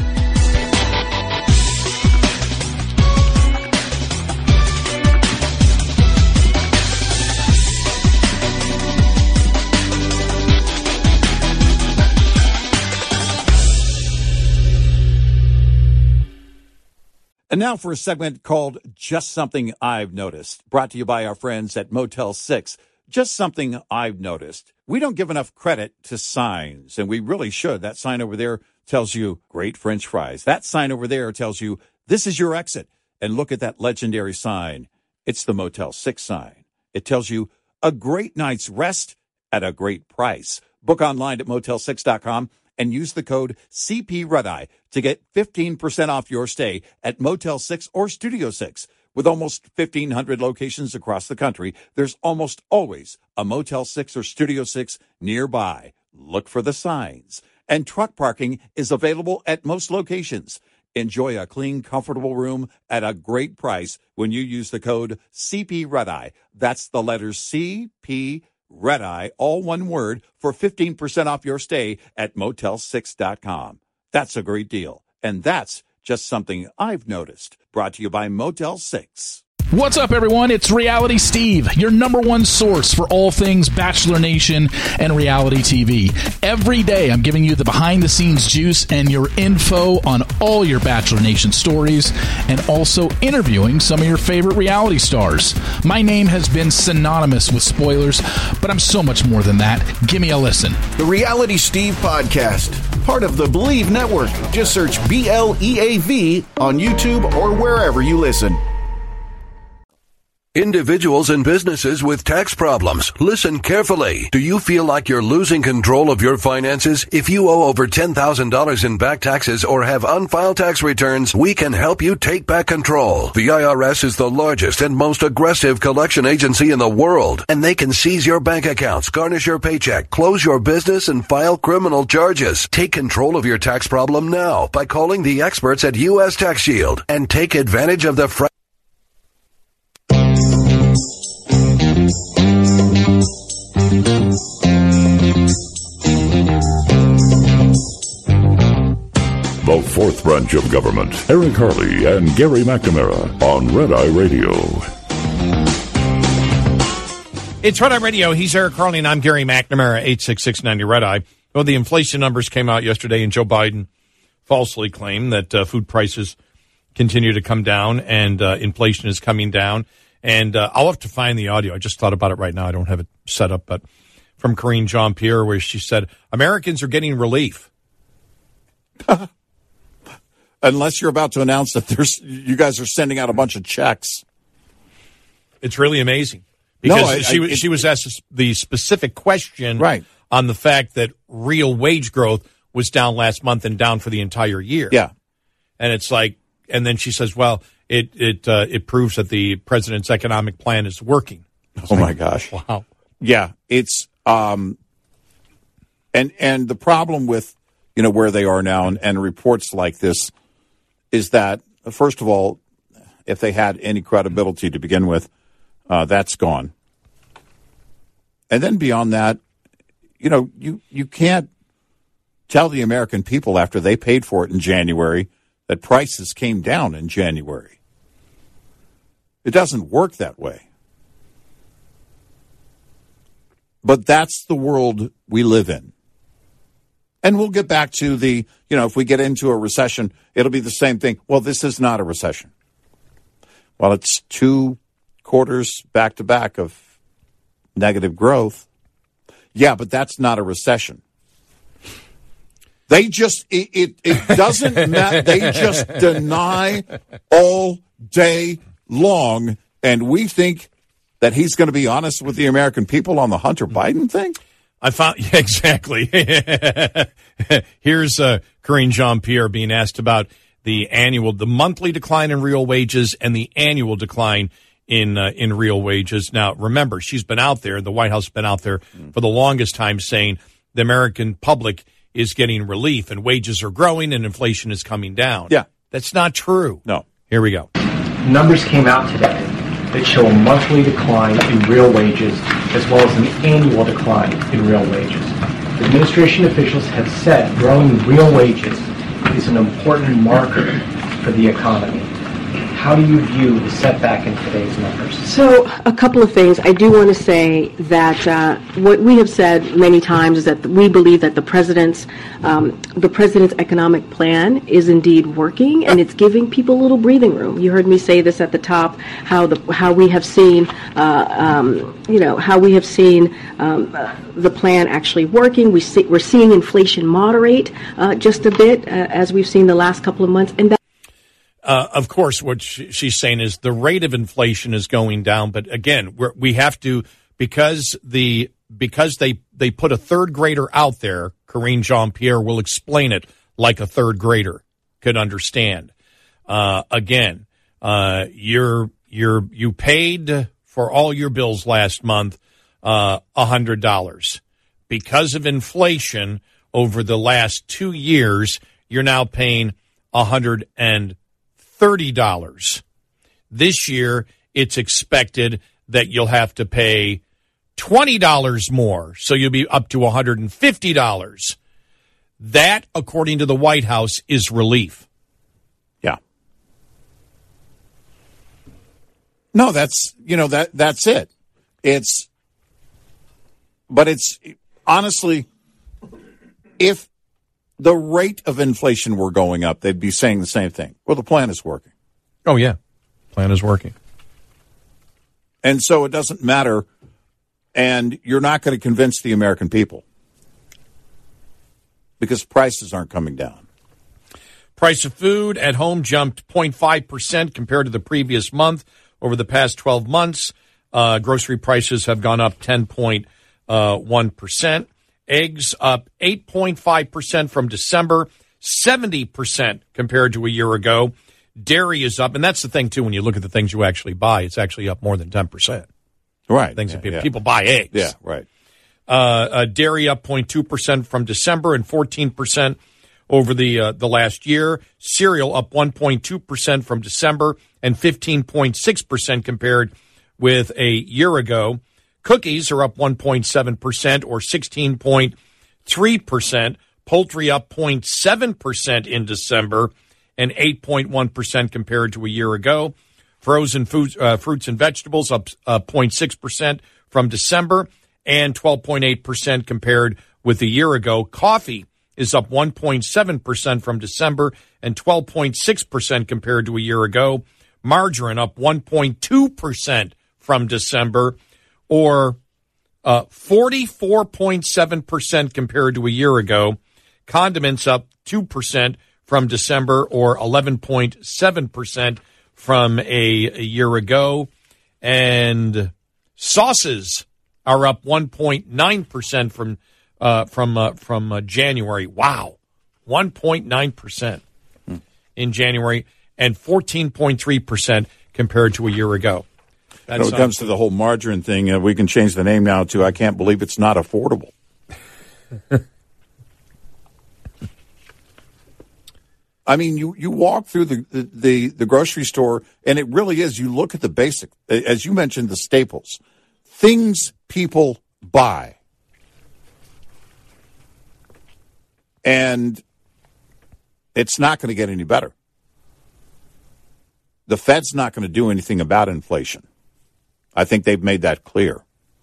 And now for a segment called Just Something I've Noticed, brought to you by our friends at Motel 6. Just something I've noticed. We don't give enough credit to signs, and we really should. That sign over there tells you great French fries. That sign over there tells you this is your exit. And look at that legendary sign. It's the Motel 6 sign. It tells you a great night's rest at a great price. Book online at motel6.com. and use the code CPRedEye to get 15% off your stay at Motel 6 or Studio 6. With almost 1,500 locations across the country, there's almost always a Motel 6 or Studio 6 nearby. Look for the signs. And truck parking is available at most locations. Enjoy a clean, comfortable room at a great price when you use the code CPRedEye. That's the letters CP Red Eye, all one word, for 15% off your stay at motel6.com. That's a great deal. And that's just something I've noticed. Brought to you by Motel 6. What's up, everyone? It's Reality Steve, your number one source for all things Bachelor Nation and reality TV. Every day, I'm giving you the behind-the-scenes juice and your info on all your Bachelor Nation stories, and also interviewing some of your favorite reality stars. My name has been synonymous with spoilers, but I'm so much more than that. Give me a listen. The Reality Steve Podcast, part of the Believe Network. Just search BLEAV on YouTube or wherever you listen. Individuals and businesses with tax problems, listen carefully. Do you feel like you're losing control of your finances? If you owe over $10,000 in back taxes or have unfiled tax returns, we can help you take back control. The IRS is the largest and most aggressive collection agency in the world, and they can seize your bank accounts, garnish your paycheck, close your business, and file criminal charges. Take control of your tax problem now by calling the experts at U.S. Tax Shield and take advantage of the The fourth branch of government. Eric Harley and Gary McNamara on Red Eye Radio. It's Red Eye Radio. He's Eric Harley and I'm Gary McNamara, 86690 Red Eye. Well, the inflation numbers came out yesterday, and Joe Biden falsely claimed that food prices continue to come down and inflation is coming down. And I'll have to find the audio. I just thought about it right now. I don't have it set up, but from Karine Jean-Pierre, where she said, Americans are getting relief. Unless you're about to announce that you guys are sending out a bunch of checks. It's really amazing. Because she was asked the specific question on the fact that real wage growth was down last month and down for the entire year. Yeah. And it's like, and then she says, well, it proves that the president's economic plan is working. Oh, my gosh. Wow. Yeah. It's, and the problem with, where they are now and reports like this is that, first of all, if they had any credibility to begin with, that's gone. And then beyond that, you can't tell the American people after they paid for it in January that prices came down in January. It doesn't work that way. But that's the world we live in. And we'll get back to the, if we get into a recession, it'll be the same thing. Well, this is not a recession. Well, it's 2 quarters back to back of negative growth. Yeah, but that's not a recession. They just, it doesn't matter. They just deny all day long. And we think that he's going to be honest with the American people on the Hunter Biden thing? Exactly. Here's Karine Jean-Pierre being asked about the monthly decline in real wages and the annual decline in real wages. Now, remember, she's been out there, the White House has been out there for the longest time saying the American public is getting relief and wages are growing and inflation is coming down. Yeah. That's not true. No. Here we go. Numbers came out today that show a monthly decline in real wages as well as an annual decline in real wages. Administration officials have said growing real wages is an important marker for the economy. How do you view the setback in today's numbers? So a couple of things. I do want to say that what we have said many times is that we believe that the president's economic plan is indeed working, and it's giving people a little breathing room. You heard me say this at the top, how we have seen the plan actually working. We're seeing inflation moderate just a bit as we've seen the last couple of months, and that. Of course, what she's saying is the rate of inflation is going down. But again, we have to, because they put a third grader out there, Karine Jean-Pierre will explain it like a third grader could understand. Again, you paid for all your bills last month, $100. Because of inflation over the last 2 years, you're now paying $130. This year, it's expected that you'll have to pay $20 more, so you'll be up to $150. That, according to the White House, is relief. Yeah. No, that's it. But it's honestly, if the rate of inflation were going up, they'd be saying the same thing. Well, the plan is working. Oh, yeah. Plan is working. And so it doesn't matter, and you're not going to convince the American people because prices aren't coming down. Price of food at home jumped 0.5% compared to the previous month. Over the past 12 months, grocery prices have gone up 10.1%. Eggs up 8.5% from December, 70% compared to a year ago. Dairy is up, and that's the thing, too, when you look at the things you actually buy, it's actually up more than 10%. Right. Things that people buy eggs. Yeah, right. Dairy up 0.2% from December and 14% over the last year. Cereal up 1.2% from December and 15.6% compared with a year ago. Cookies are up 1.7% or 16.3%. Poultry up 0.7% in December and 8.1% compared to a year ago. Frozen foods, fruits and vegetables up 0.6% from December and 12.8% compared with a year ago. Coffee is up 1.7% from December and 12.6% compared to a year ago. Margarine up 1.2% from December or 44.7% compared to a year ago. Condiments up 2% from December or 11.7% from a year ago. And sauces are up 1.9% from January. Wow. 1.9% in January and 14.3% compared to a year ago. When it comes to the whole margarine thing, we can change the name now to I can't believe it's not affordable. I mean, you walk through the grocery store, and it really is. You look at the basic, as you mentioned, the staples, things people buy. And it's not going to get any better. The Fed's not going to do anything about inflation. I think they've made that clear.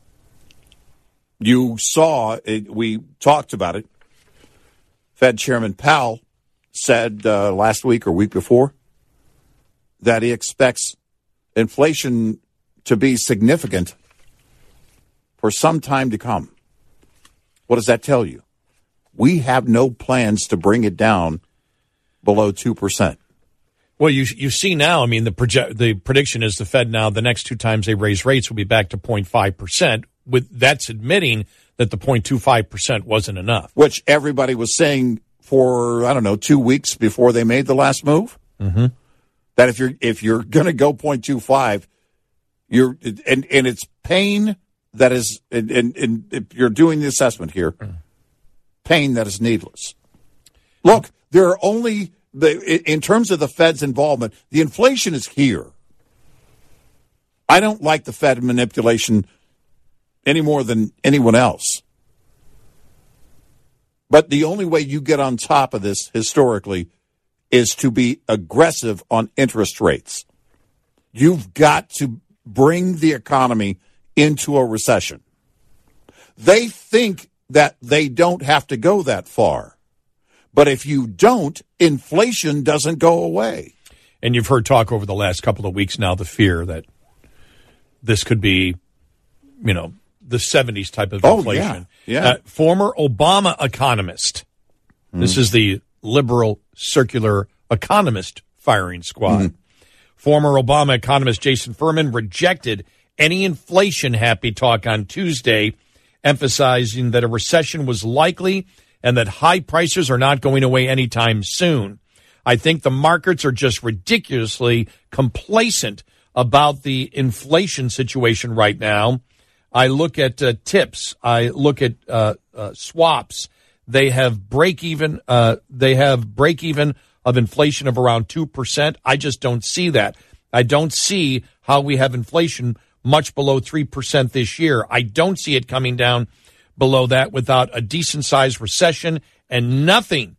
You saw it, we talked about it. Fed Chairman Powell said last week or week before that he expects inflation to be significant for some time to come. What does that tell you? We have no plans to bring it down below 2%. Well, you see now, I mean, the prediction is the Fed now, the next two times they raise rates will be back to 0.5%. That's admitting that the 0.25% wasn't enough. Which everybody was saying for, 2 weeks before they made the last move. Mm-hmm. That if you're going to go 0.25, and it's pain that is, and if you're doing the assessment here, pain that is needless. Look, there are only, in terms of the Fed's involvement, the inflation is here. I don't like the Fed manipulation any more than anyone else. But the only way you get on top of this historically is to be aggressive on interest rates. You've got to bring the economy into a recession. They think that they don't have to go that far. But if you don't, inflation doesn't go away. And you've heard talk over the last couple of weeks now, the fear that this could be, the 70s type of inflation. Yeah. Former Obama economist, this is the liberal circular economist firing squad. Former Obama economist Jason Furman rejected any inflation-happy talk on Tuesday, emphasizing that a recession was likely and that high prices are not going away anytime soon. I think the markets are just ridiculously complacent about the inflation situation right now. I look at tips. I look at swaps. They have break even. They have break even of inflation of around 2%. I just don't see that. I don't see how we have inflation much below 3% this year. I don't see it coming down below that without a decent-sized recession, and nothing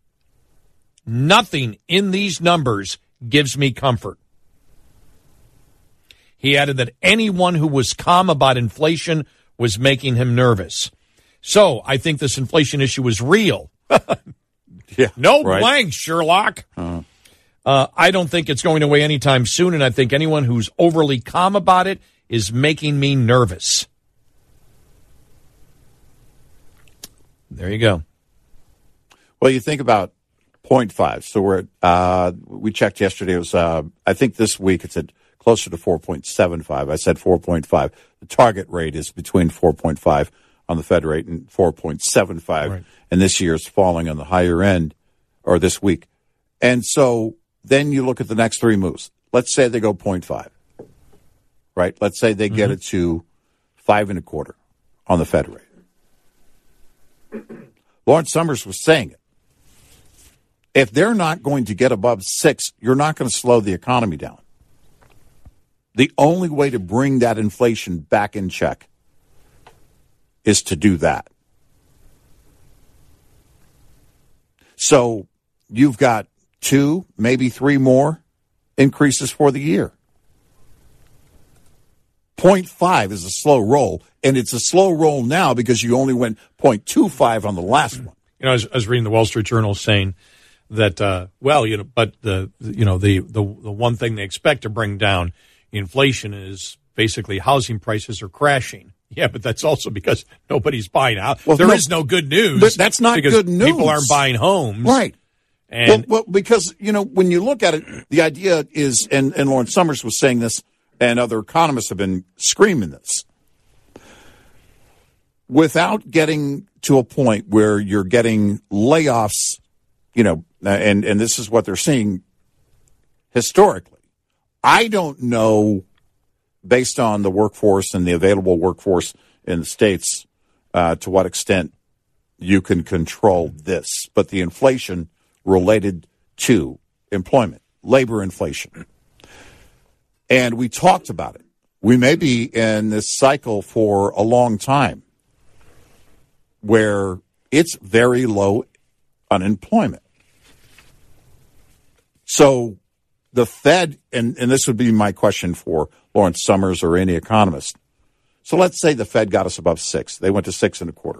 in these numbers gives me comfort. He added that anyone who was calm about inflation was making him nervous. So I think this inflation issue is real. Yeah, no right. blanks, Sherlock. I don't think it's going away anytime soon, and I think anyone who's overly calm about it is making me nervous. There you go. Well, you think about 0.5. So we're at, we checked yesterday. It was, I think this week it's at closer to 4.75. I said 4.5. The target rate is between 4.5 on the Fed rate and 4.75. Right. And this year it's falling on the higher end, or this week. And so then you look at the next three moves. Let's say they go 0.5, right? Let's say they get it to 5.25 on the Fed rate. Lawrence Summers was saying it. If they're not going to get above 6, you're not going to slow the economy down. The only way to bring that inflation back in check is to do that. So you've got 2, maybe 3 more increases for the year. 0.5 is a slow roll, and it's a slow roll now because you only went 0.25 on the last one. You know, I was reading the Wall Street Journal saying that, but the one thing they expect to bring down inflation is basically housing prices are crashing. Yeah, but that's also because nobody's buying out. Well, there is no good news. But that's not good news. People aren't buying homes. Right. And well, because, when you look at it, the idea is, and Lawrence Summers was saying this, and other economists have been screaming this, without getting to a point where you're getting layoffs, and this is what they're seeing historically. I don't know, based on the workforce and the available workforce in the states, to what extent you can control this. But the inflation related to employment, labor inflation. And we talked about it. We may be in this cycle for a long time where it's very low unemployment. So the Fed, and this would be my question for Lawrence Summers or any economist. So let's say the Fed got us above 6. They went to 6.25.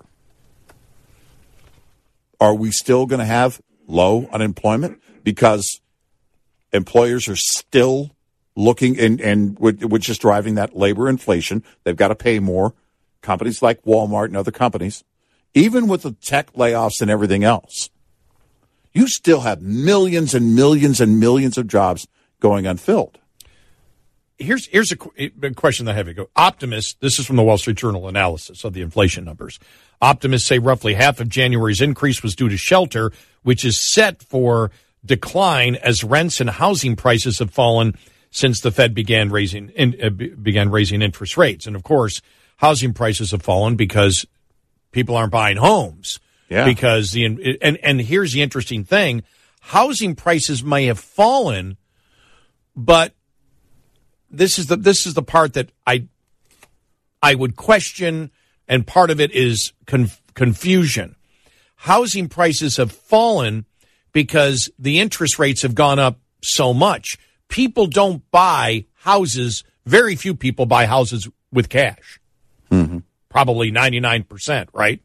Are we still going to have low unemployment because employers are still looking, and which is driving that labor inflation? They've got to pay more. Companies like Walmart and other companies, even with the tech layoffs and everything else, you still have millions and millions and millions of jobs going unfilled. Here's a question that I have to go. Optimists, this is from the Wall Street Journal analysis of the inflation numbers. Optimists say roughly half of January's increase was due to shelter, which is set for decline as rents and housing prices have fallen since the Fed began raising interest rates. And of course, housing prices have fallen because people aren't buying homes. Yeah. Because and here's the interesting thing: housing prices may have fallen, but this is the part that I would question, and part of it is confusion. Housing prices have fallen because the interest rates have gone up so much. People don't buy houses. Very few people buy houses with cash. Mm-hmm. Probably 99%, right?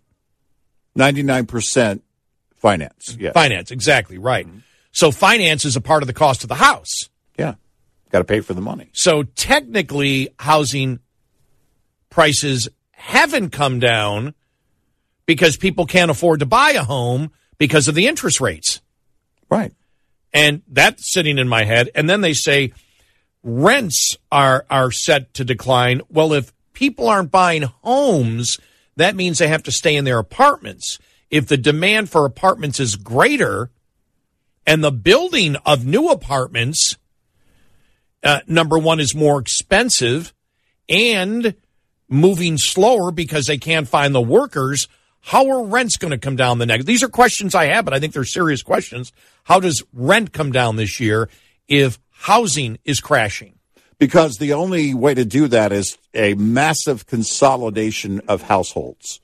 99% finance. Yes. Finance, exactly, right. Mm-hmm. So finance is a part of the cost of the house. Yeah. Got to pay for the money. So technically, housing prices haven't come down because people can't afford to buy a home because of the interest rates. Right. And that's sitting in my head. And then they say rents are set to decline. Well, if people aren't buying homes, that means they have to stay in their apartments. If the demand for apartments is greater and the building of new apartments, number one, is more expensive and moving slower because they can't find the workers, how are rents going to come down the next? These are questions I have, but I think they're serious questions. How does rent come down this year if housing is crashing? Because the only way to do that is a massive consolidation of households.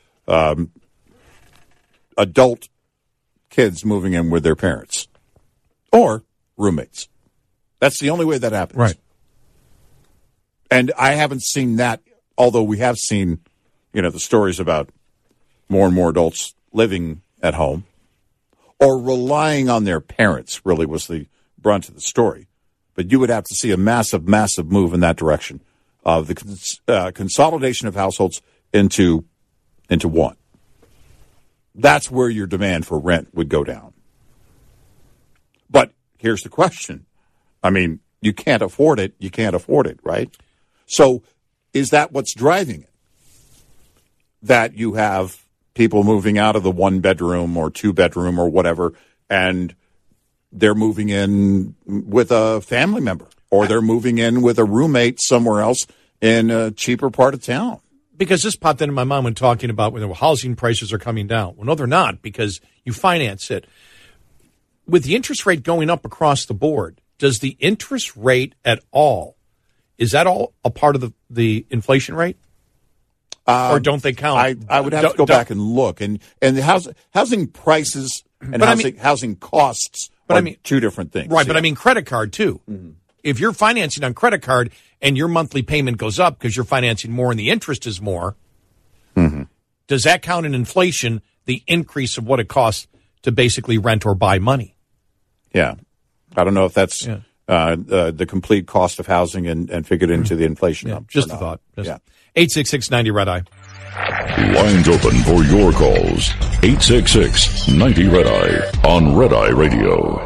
Adult kids moving in with their parents or roommates. That's the only way that happens. Right. And I haven't seen that, although we have seen, the stories about more and more adults living at home or relying on their parents really was the brunt of the story. But you would have to see a massive, massive move in that direction of the consolidation of households into one. That's where your demand for rent would go down. But here's the question. I mean, you can't afford it. You can't afford it, right? So is that what's driving it? That you have people moving out of the 1-bedroom or 2-bedroom or whatever, and they're moving in with a family member, or they're moving in with a roommate somewhere else in a cheaper part of town. Because this popped into my mind when talking about when housing prices are coming down. Well, no, they're not, because you finance it. With the interest rate going up across the board, does the interest rate at all, is that all a part of the inflation rate? Or don't they count? I would have to go back and look. And the housing prices and housing costs are two different things. Right, but I mean credit card, too. Mm-hmm. If you're financing on credit card and your monthly payment goes up because you're financing more and the interest is more, does that count in inflation, the increase of what it costs to basically rent or buy money? Yeah. I don't know if that's the complete cost of housing and figured into the inflation. Yeah, just a thought. 866-90-RED-EYE. Lines open for your calls. 866-90-RED-EYE on Red Eye Radio.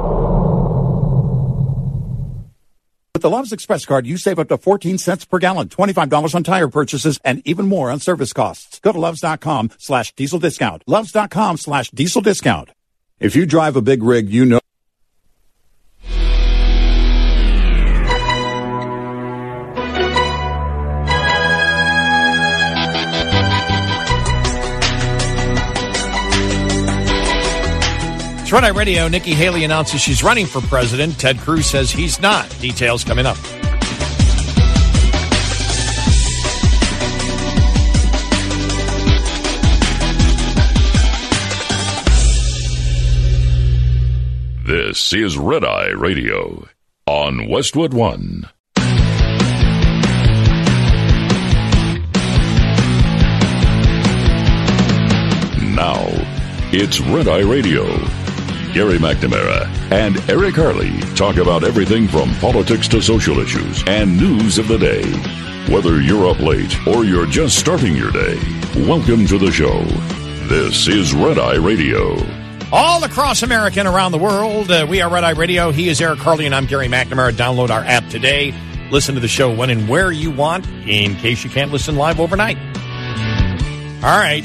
With the Love's Express card, you save up to 14 cents per gallon, $25 on tire purchases, and even more on service costs. Go to loves.com/diesel discount. Loves.com/diesel discount. If you drive a big rig, you know. Red Eye Radio, Nikki Haley announces she's running for president. Ted Cruz says he's not. Details coming up. This is Red Eye Radio on Westwood One. Now, it's Red Eye Radio. Gary McNamara and Eric Harley talk about everything from politics to social issues and news of the day. Whether you're up late or you're just starting your day, welcome to the show. This is Red Eye Radio. All across America and around the world, we are Red Eye Radio. He is Eric Harley and I'm Gary McNamara. Download our app today. Listen to the show when and where you want in case you can't listen live overnight. All right.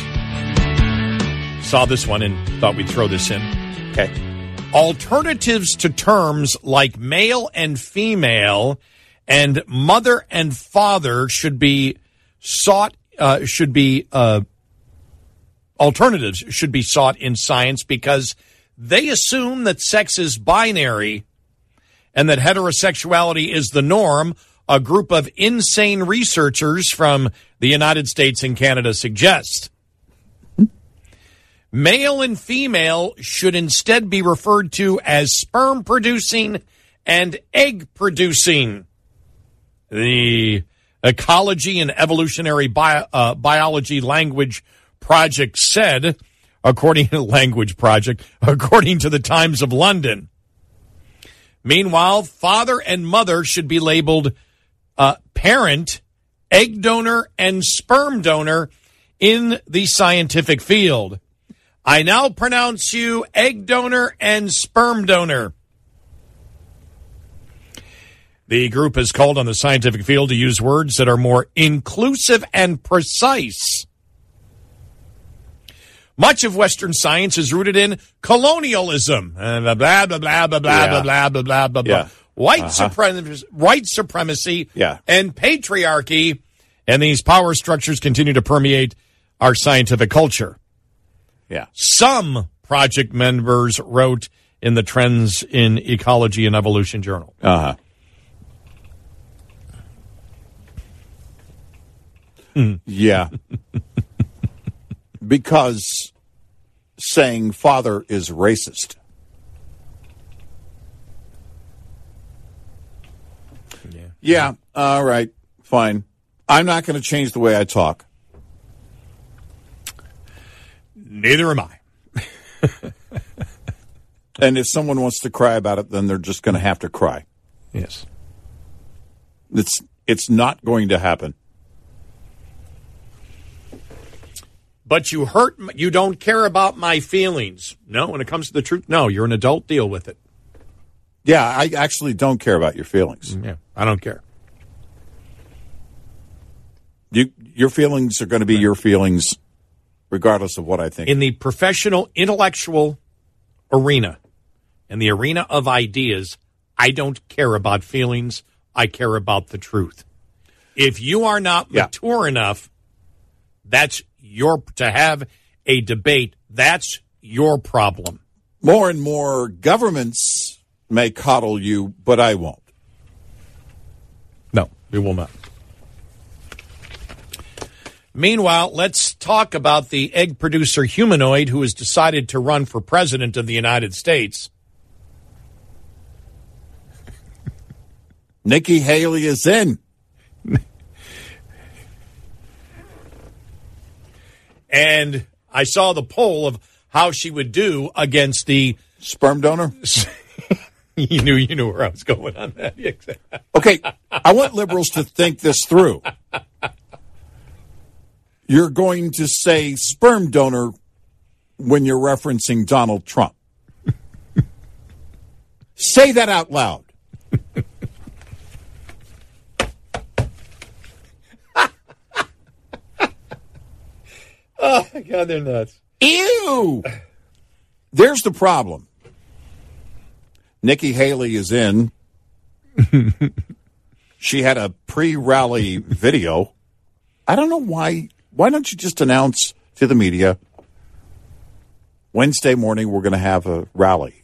Saw this one and thought we'd throw this in. Okay. Alternatives to terms like male and female and mother and father should be sought, alternatives should be sought in science because they assume that sex is binary and that heterosexuality is the norm. A group of insane researchers from the United States and Canada suggest. Male and female should instead be referred to as sperm-producing and egg-producing. The Ecology and Evolutionary Biology Language Project said, according to the Times of London. Meanwhile, father and mother should be labeled parent, egg donor, and sperm donor in the scientific field. I now pronounce you egg donor and sperm donor. The group has called on the scientific field to use words that are more inclusive and precise. Much of Western science is rooted in colonialism. Blah, blah, blah, blah, blah, blah, blah, blah, blah, blah, blah. White supremacy and patriarchy, and these power structures continue to permeate our scientific culture. Yeah. Some project members wrote in the Trends in Ecology and Evolution journal. Yeah. Because saying father is racist. Yeah, all right, fine. I'm not going to change the way I talk. Neither am I. And if someone wants to cry about it, then they're just going to have to cry. Yes. It's not going to happen. But you don't care about my feelings. No, when it comes to the truth, no, you're an adult, deal with it. Yeah, I actually don't care about your feelings. Yeah, I don't care. Your feelings are going to be your feelings regardless of what I think. In the professional, intellectual arena, in the arena of ideas, I don't care about feelings. I care about the truth. If you are not mature enough, that's to have a debate, that's your problem. More and more governments may coddle you, but I won't. No, we will not. Meanwhile, let's talk about the egg producer humanoid who has decided to run for president of the United States. Nikki Haley is in. And I saw the poll of how she would do against the sperm donor. You knew where I was going on that. Okay, I want liberals to think this through. You're going to say sperm donor when you're referencing Donald Trump. Say that out loud. Oh, my God, they're nuts. Ew! There's the problem. Nikki Haley is in. She had a pre-rally video. I don't know why. Why don't you just announce to the media, Wednesday morning we're going to have a rally?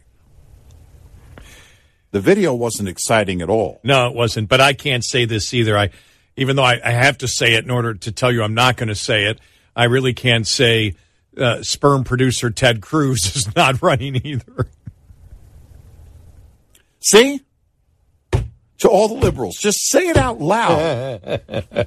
The video wasn't exciting at all. No, it wasn't. But I can't say this either. Even though I have to say it in order to tell you I'm not going to say it, I really can't say sperm producer Ted Cruz is not running either. See? To all the liberals, just say it out loud.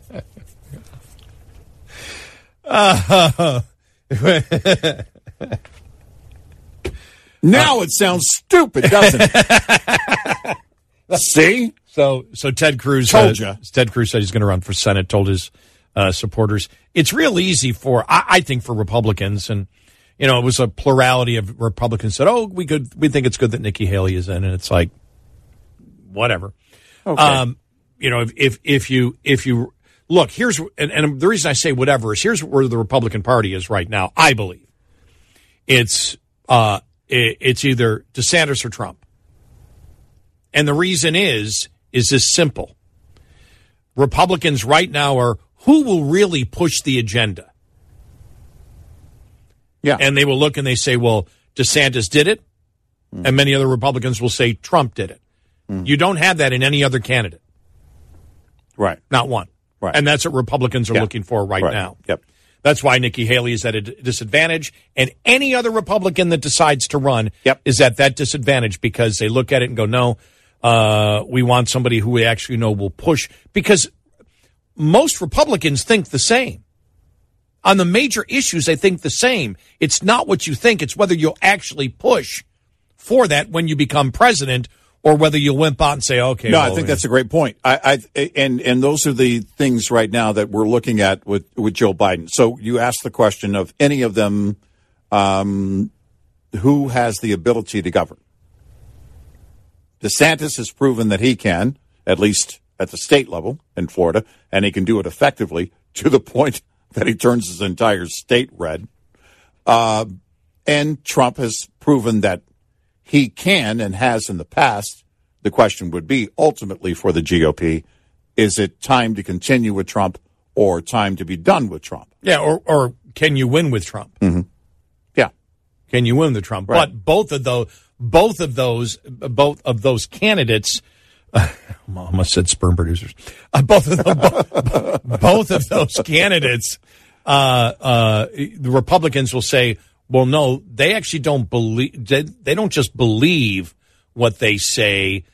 Now it sounds stupid, doesn't it? See? So Ted Cruz told you. Ted Cruz said he's going to run for Senate, told his supporters. It's real easy I think for Republicans, and it was a plurality of Republicans said, we think it's good that Nikki Haley is in, and it's like, whatever. Okay. If you look, here's and the reason I say whatever is here's where the Republican Party is right now. I believe it's either DeSantis or Trump, and the reason is this simple. Republicans right now are who will really push the agenda. Yeah, and they will look and they say, well, DeSantis did it, and many other Republicans will say Trump did it. You don't have that in any other candidate. Right. Not one. Right. And that's what Republicans are looking for right now. Yep. That's why Nikki Haley is at a disadvantage, and any other Republican that decides to run is at that disadvantage because they look at it and go, no, we want somebody who we actually know will push. Because most Republicans think the same. On the major issues, they think the same. It's not what you think. It's whether you'll actually push for that when you become president, or whether you'll wimp out and say, okay. No, I think that's a great point. And those are the things right now that we're looking at with Joe Biden. So you asked the question of any of them, who has the ability to govern? DeSantis has proven that he can, at least at the state level in Florida, and he can do it effectively to the point that he turns his entire state red. And Trump has proven that he can and has in the past. The question would be ultimately for the GOP, is it time to continue with Trump or time to be done with Trump? Yeah, or can you win with Trump? Mm-hmm. Yeah. Can you win with Trump? Right. But both of those candidates, I almost said sperm producers. Both of those candidates, the Republicans will say, well, no, they actually don't believe. They don't just believe what they say.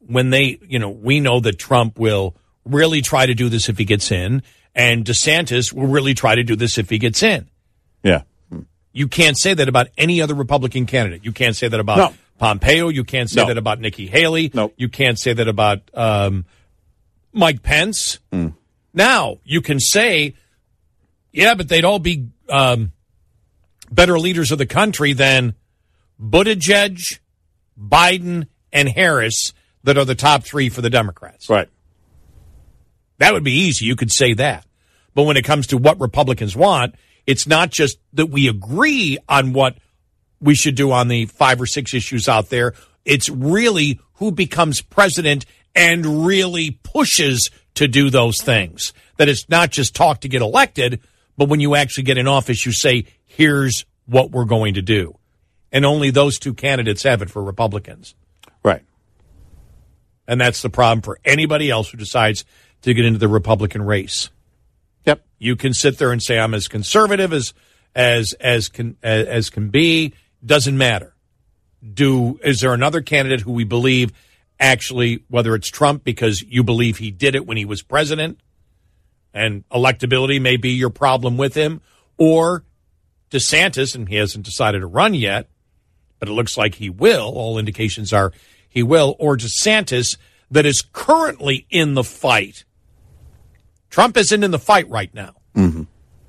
when they, we know that Trump will really try to do this if he gets in, and DeSantis will really try to do this if he gets in. Yeah. You can't say that about any other Republican candidate. You can't say that about Pompeo. You can't say that about Nikki Haley. No. You can't say that about Mike Pence. Now, you can say, yeah, but they'd all be better leaders of the country than Buttigieg, Biden, and Harris that are the top three for the Democrats. Right. That would be easy. You could say that. But when it comes to what Republicans want, it's not just that we agree on what we should do on the 5 or 6 issues out there. It's really who becomes president and really pushes to do those things. That it's not just talk to get elected, but when you actually get in office, you say, here's what we're going to do. And only those 2 candidates have it for Republicans. Right. And that's the problem for anybody else who decides to get into the Republican race. Yep. You can sit there and say, I'm as conservative as can be. Doesn't matter. Is there another candidate who we believe actually, whether it's Trump because you believe he did it when he was president and electability may be your problem with him, or DeSantis, and he hasn't decided to run yet, but it looks like he will. All indications are he will, or DeSantis that is currently in the fight. Trump isn't in the fight right now. Mm-hmm.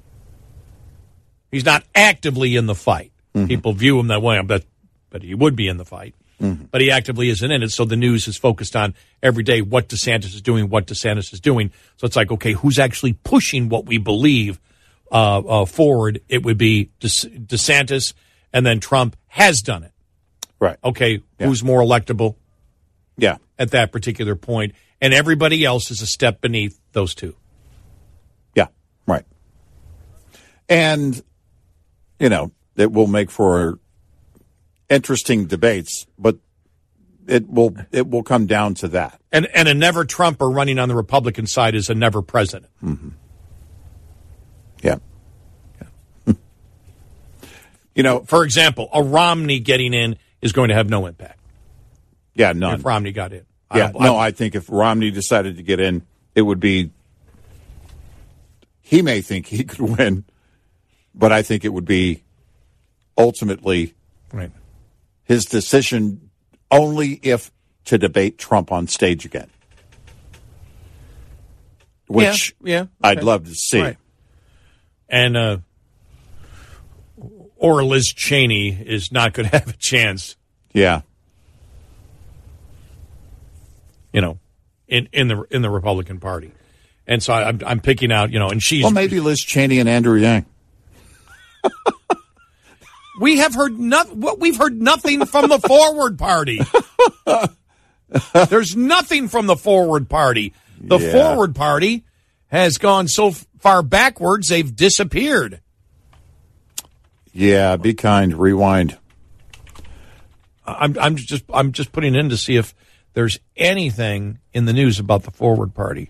He's not actively in the fight. Mm-hmm. People view him that way, but he would be in the fight. Mm-hmm. But he actively isn't in it, so the news is focused on every day what DeSantis is doing, So it's like, okay, who's actually pushing what we believe forward? It would be DeSantis, and then Trump has done it. Right. Okay, who's more electable? Yeah. At that particular point, and everybody else is a step beneath those 2. Yeah, right. And, it will make for interesting debates, but it will come down to that. And a never Trumper running on the Republican side is a never president. Mm-hmm. Yeah. For example, a Romney getting in is going to have no impact. Yeah, none. If Romney got in. Yeah, I think if Romney decided to get in, it would be, he may think he could win, but I think it would be ultimately his decision only if to debate Trump on stage again. Which I'd love to see. Right. And, or Liz Cheney is not going to have a chance. Yeah. In the Republican Party. And so I'm picking out, and she's... Well, maybe Liz Cheney and Andrew Yang. We've heard nothing from the Forward Party. There's nothing from the Forward Party. The Forward Party has gone so far backwards, they've disappeared. Yeah, be kind. Rewind. I'm just putting in to see if there's anything in the news about the Forward Party.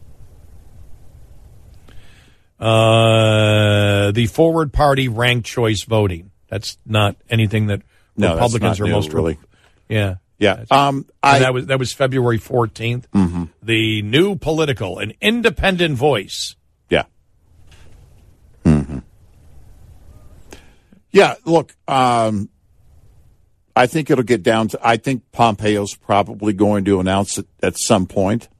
The Forward Party ranked choice voting. That's not anything that Republicans are most really. Yeah. Yeah. That was February 14th. Mm-hmm. The New Political, an independent voice. Yeah. Mm-hmm. Yeah. Look, I think it'll get down to, I think Pompeo's probably going to announce it at some point.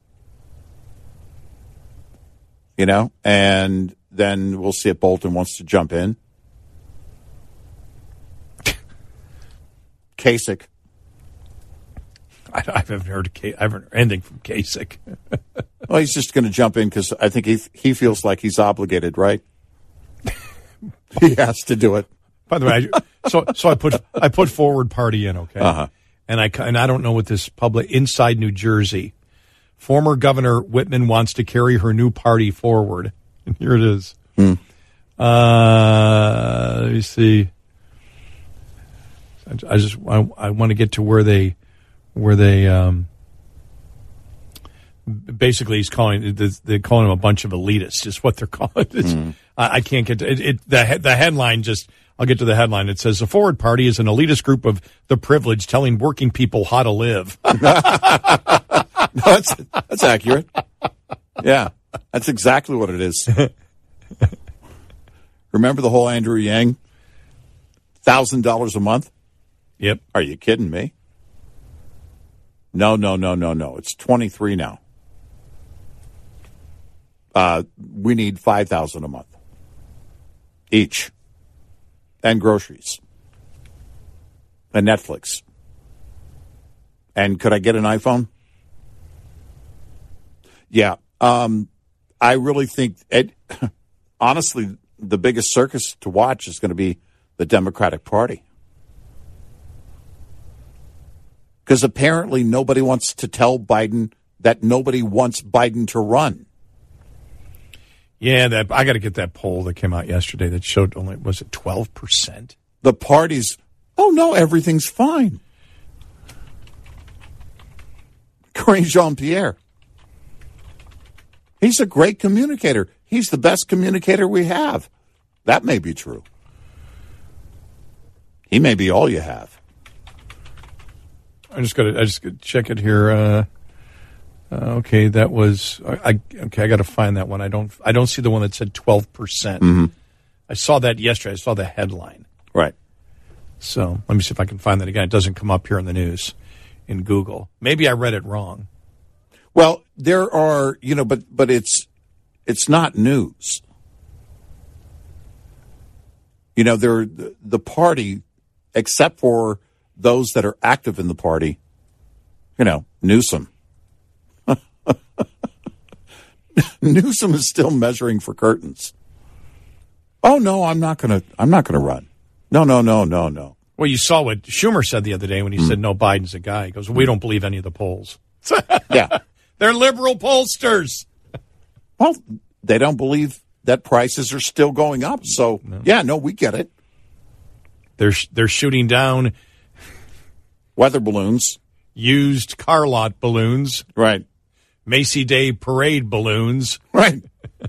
And then we'll see if Bolton wants to jump in. Kasich. I haven't heard anything from Kasich. Well, he's just going to jump in because I think he feels like he's obligated, right? He has to do it. By the way, so I put Forward Party in, okay, and I don't know what this public inside New Jersey. Former Governor Whitman wants to carry her new party forward, and here it is. Let me see. I want to get to where they basically they're calling him a bunch of elitists is what they're calling it. I can't get to it. The headline just I'll get to the headline. It says, the Forward Party is an elitist group of the privileged telling working people how to live. That's accurate. Yeah, that's exactly what it is. Remember the whole Andrew Yang? $1,000 a month? Yep. Are you kidding me? No. It's 23 now. We need $5,000 a month each, and groceries, and Netflix. And could I get an iPhone? Yeah. I really think, honestly, the biggest circus to watch is going to be the Democratic Party. Because apparently nobody wants to tell Biden that nobody wants Biden to run. Yeah, I got to get that poll that came out yesterday that showed only, was it 12%? The party's, oh no, everything's fine. Karine Jean-Pierre. He's a great communicator. He's the best communicator we have. That may be true. He may be all you have. I just got to check it here. Okay, that was I got to find that one. I don't see the one that said 12%. Mm-hmm. I saw that yesterday. I saw the headline. Right. So let me see if I can find that again. It doesn't come up here in the news in Google. Maybe I read it wrong. Well, there are, but it's not news. The party, except for those that are active in the party, Newsom. Newsom is still measuring for curtains. Oh no, I'm not gonna run. No. Well, you saw what Schumer said the other day when he said no, Biden's a guy. He goes, we don't believe any of the polls. Yeah. They're liberal pollsters. Well, they don't believe that prices are still going up. So we get it. They're shooting down weather balloons, used car lot balloons, right? Macy Day parade balloons, right?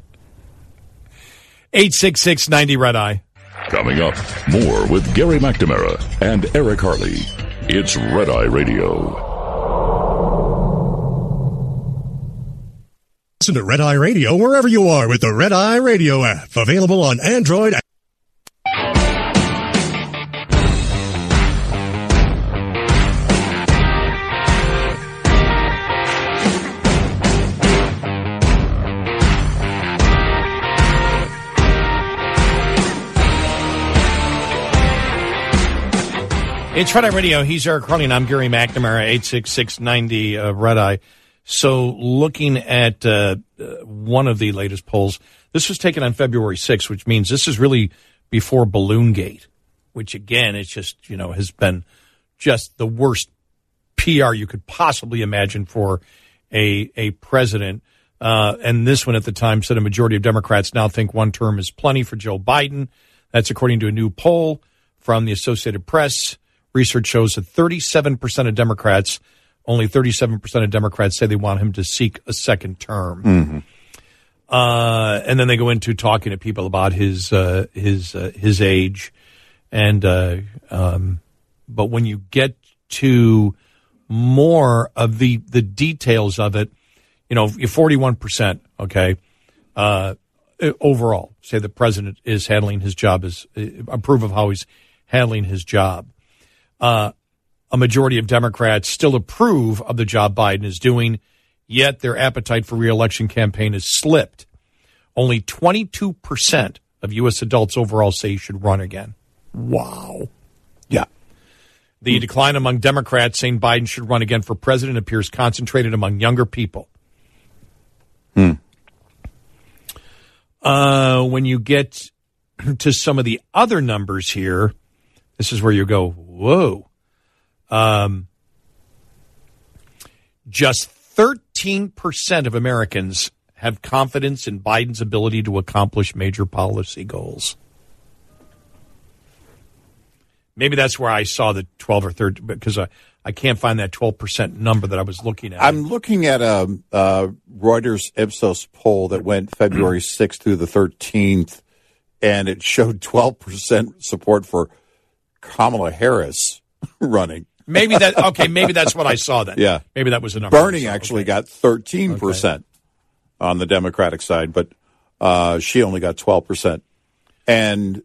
866-90 Red Eye. Coming up, more with Gary McNamara and Eric Harley. It's Red Eye Radio. Listen to Red Eye Radio wherever you are with the Red Eye Radio app. Available on Android. It's Red Eye Radio. He's Eric Harley, and I'm Gary McNamara, 866-90 Red Eye. So looking at one of the latest polls, this was taken on February 6th, which means this is really before Balloongate, which, again, it's just, has been just the worst PR you could possibly imagine for a president. And this one at the time said a majority of Democrats now think one term is plenty for Joe Biden. That's according to a new poll from the Associated Press. Research shows that 37% of Democrats, only 37% of Democrats say they want him to seek a second term. Mm-hmm. And then they go into talking to people about his age. And, but when you get to more of the details of it, you're 41%, okay, overall, say the president is handling his job, approve of how he's handling his job. A majority of Democrats still approve of the job Biden is doing, yet their appetite for reelection campaign has slipped. Only 22% of U.S. adults overall say he should run again. Wow. Yeah. The decline among Democrats saying Biden should run again for president appears concentrated among younger people. When you get to some of the other numbers here, this is where you go, whoa. Just 13% of Americans have confidence in Biden's ability to accomplish major policy goals. Maybe that's where I saw the 12 or 13, because I can't find that 12% number that I was looking at. I'm looking at a Reuters Ipsos poll that went February 6th through the 13th, and it showed 12% support for Kamala Harris running. Maybe that's what I saw then. Yeah. Maybe that was the number. Bernie actually got 13% on the Democratic side, but she only got 12%. And,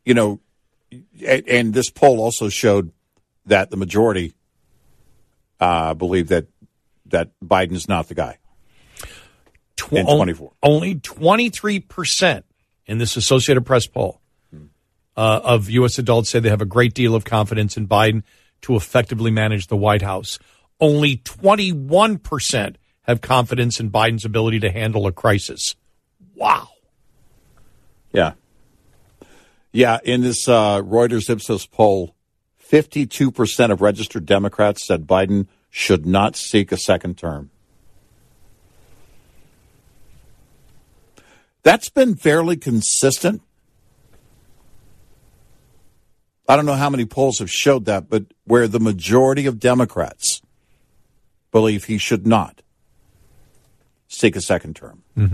and this poll also showed that the majority believe that Biden's not the guy in 24. Only 23% in this Associated Press poll of U.S. adults say they have a great deal of confidence in Biden to effectively manage the White House. Only 21% have confidence in Biden's ability to handle a crisis. Wow. Yeah. Yeah, in this Reuters Ipsos poll, 52% of registered Democrats said Biden should not seek a second term. That's been fairly consistent. I don't know how many polls have showed that, but where the majority of Democrats believe he should not seek a second term. Mm-hmm.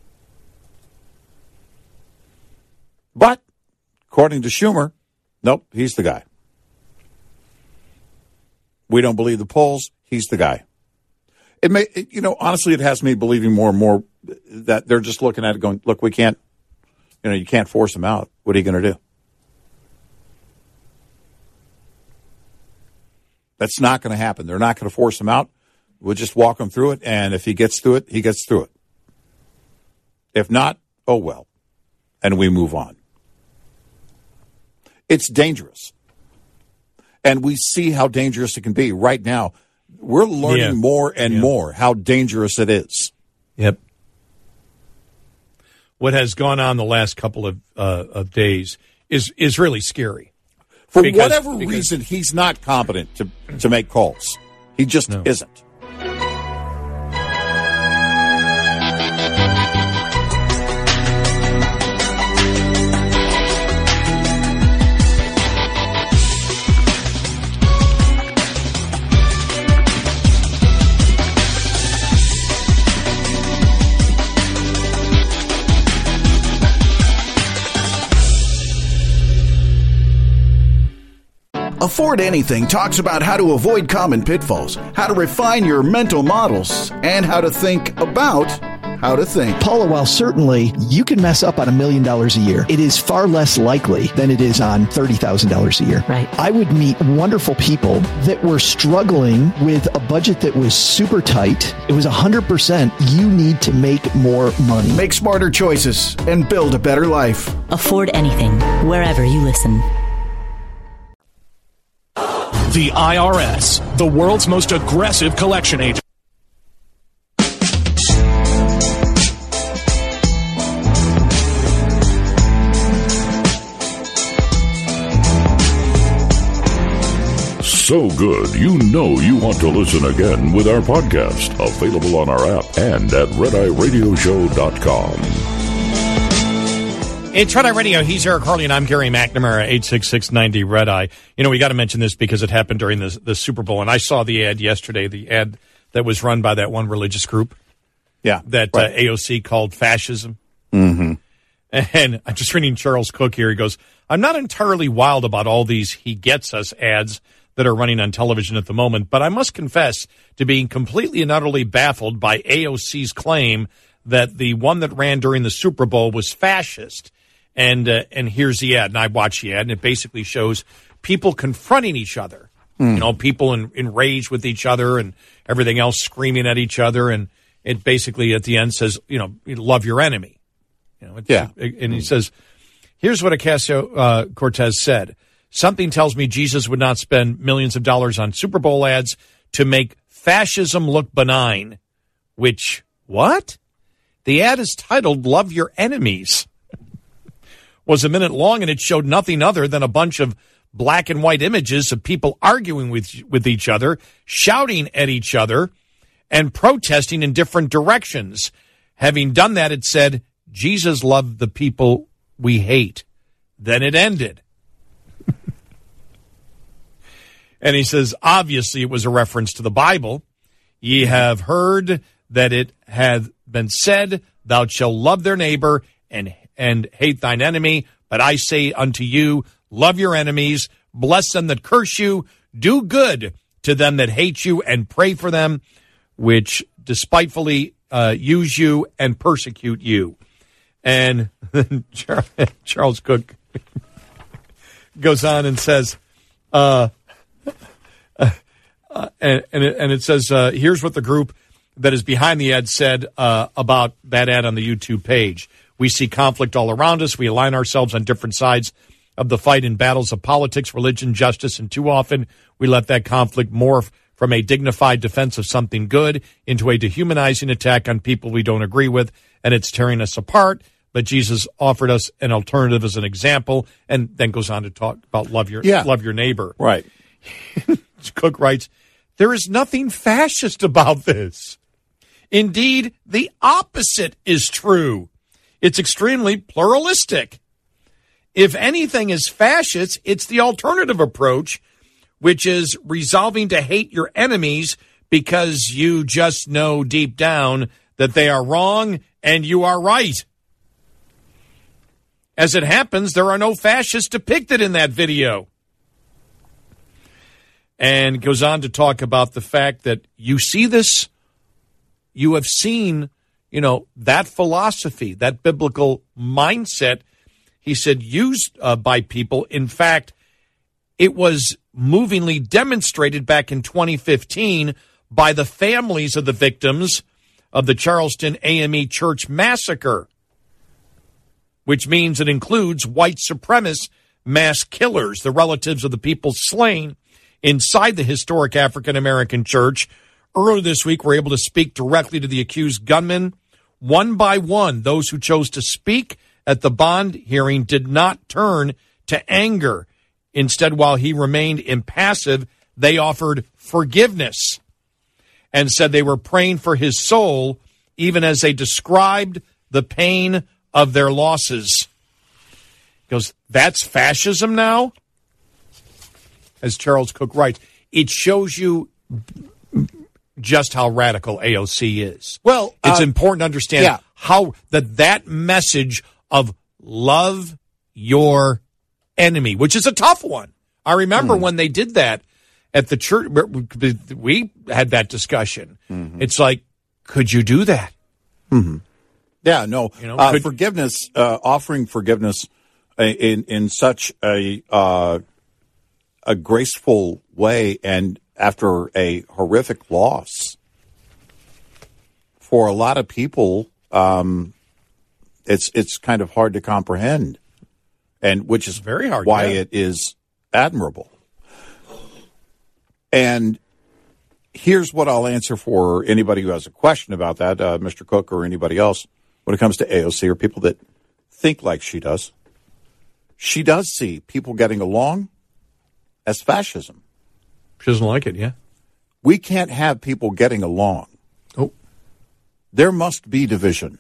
But, according to Schumer, nope, he's the guy. We don't believe the polls, he's the guy. Honestly, it has me believing more and more that they're just looking at it going, look, we can't, you can't force him out. What are you going to do? That's not going to happen. They're not going to force him out. We'll just walk him through it, and if he gets through it, he gets through it. If not, oh well. And we move on. It's dangerous. And we see how dangerous it can be. Right now, we're learning more and more how dangerous it is. Yep. What has gone on the last couple of days is really scary. For whatever reason, he's not competent to make calls. He just isn't. Afford Anything talks about how to avoid common pitfalls, how to refine your mental models, and how to think about how to think. Paula, while certainly you can mess up on $1 million a year, it is far less likely than it is on $30,000 a year. Right. I would meet wonderful people that were struggling with a budget that was super tight. It was 100% you need to make more money. Make smarter choices and build a better life. Afford Anything, wherever you listen. The IRS, the world's most aggressive collection agent. So good, you want to listen again with our podcast, available on our app and at RedEyeRadioShow.com. It's Red Eye Radio. He's Eric Harley, and I'm Gary McNamara, 86690 Red Eye. We got to mention this because it happened during the Super Bowl, and I saw the ad yesterday, the ad that was run by that one religious group. Yeah. That right. AOC called fascism. Mm-hmm. And I'm just reading Charles Cook here. He goes, I'm not entirely wild about all these He Gets Us ads that are running on television at the moment, but I must confess to being completely and utterly baffled by AOC's claim that the one that ran during the Super Bowl was fascist. And here's the ad, and I watched the ad, and it basically shows people confronting each other. People enraged with each other and everything else, screaming at each other, and it basically at the end says, love your enemy. And he says, here's what Ocasio-Cortez said. Something tells me Jesus would not spend millions of dollars on Super Bowl ads to make fascism look benign. Which, what? The ad is titled Love Your Enemies. Was a minute long, and it showed nothing other than a bunch of black and white images of people arguing with each other, shouting at each other, and protesting in different directions. Having done that, it said, Jesus loved the people we hate. Then it ended. And he says, obviously it was a reference to the Bible. Ye have heard that it hath been said, thou shalt love their neighbor and and hate thine enemy. But I say unto you, love your enemies, bless them that curse you, do good to them that hate you, and pray for them which despitefully use you and persecute you. And Charles Cook goes on and says, and it says, here's what the group that is behind the ad said about that ad on the YouTube page. We see conflict all around us. We align ourselves on different sides of the fight in battles of politics, religion, justice, and too often we let that conflict morph from a dignified defense of something good into a dehumanizing attack on people we don't agree with, and it's tearing us apart. But Jesus offered us an alternative as an example, and then goes on to talk about love your neighbor. Right. Cook writes, there is nothing fascist about this. Indeed, the opposite is true. It's extremely pluralistic. If anything is fascist, it's the alternative approach, which is resolving to hate your enemies because you just know deep down that they are wrong and you are right. As it happens, there are no fascists depicted in that video. And goes on to talk about the fact that you see this, you have seen, that philosophy, that biblical mindset, he said, used by people. In fact, it was movingly demonstrated back in 2015 by the families of the victims of the Charleston AME Church massacre, which means it includes white supremacist mass killers, the relatives of the people slain inside the historic African-American church. Earlier this week, we're able to speak directly to the accused gunmen. One by one, those who chose to speak at the bond hearing did not turn to anger. Instead, while he remained impassive, they offered forgiveness and said they were praying for his soul, even as they described the pain of their losses. He goes, that's fascism now? As Charles Cook writes, it shows you just how radical AOC is. Well, it's important to understand how that message of love your enemy, which is a tough one. I remember when they did that at the church, we had that discussion. Mm-hmm. It's like, could you do that? Mm-hmm. Yeah, no. Forgiveness, offering forgiveness in such a graceful way and after a horrific loss for a lot of people, it's kind of hard to comprehend, and which is very hard. Why it is admirable. And here's what I'll answer for anybody who has a question about that, Mr. Cook or anybody else. When it comes to AOC or people that think like she does see people getting along as fascism. She doesn't like it, yeah. We can't have people getting along. Oh. There must be division.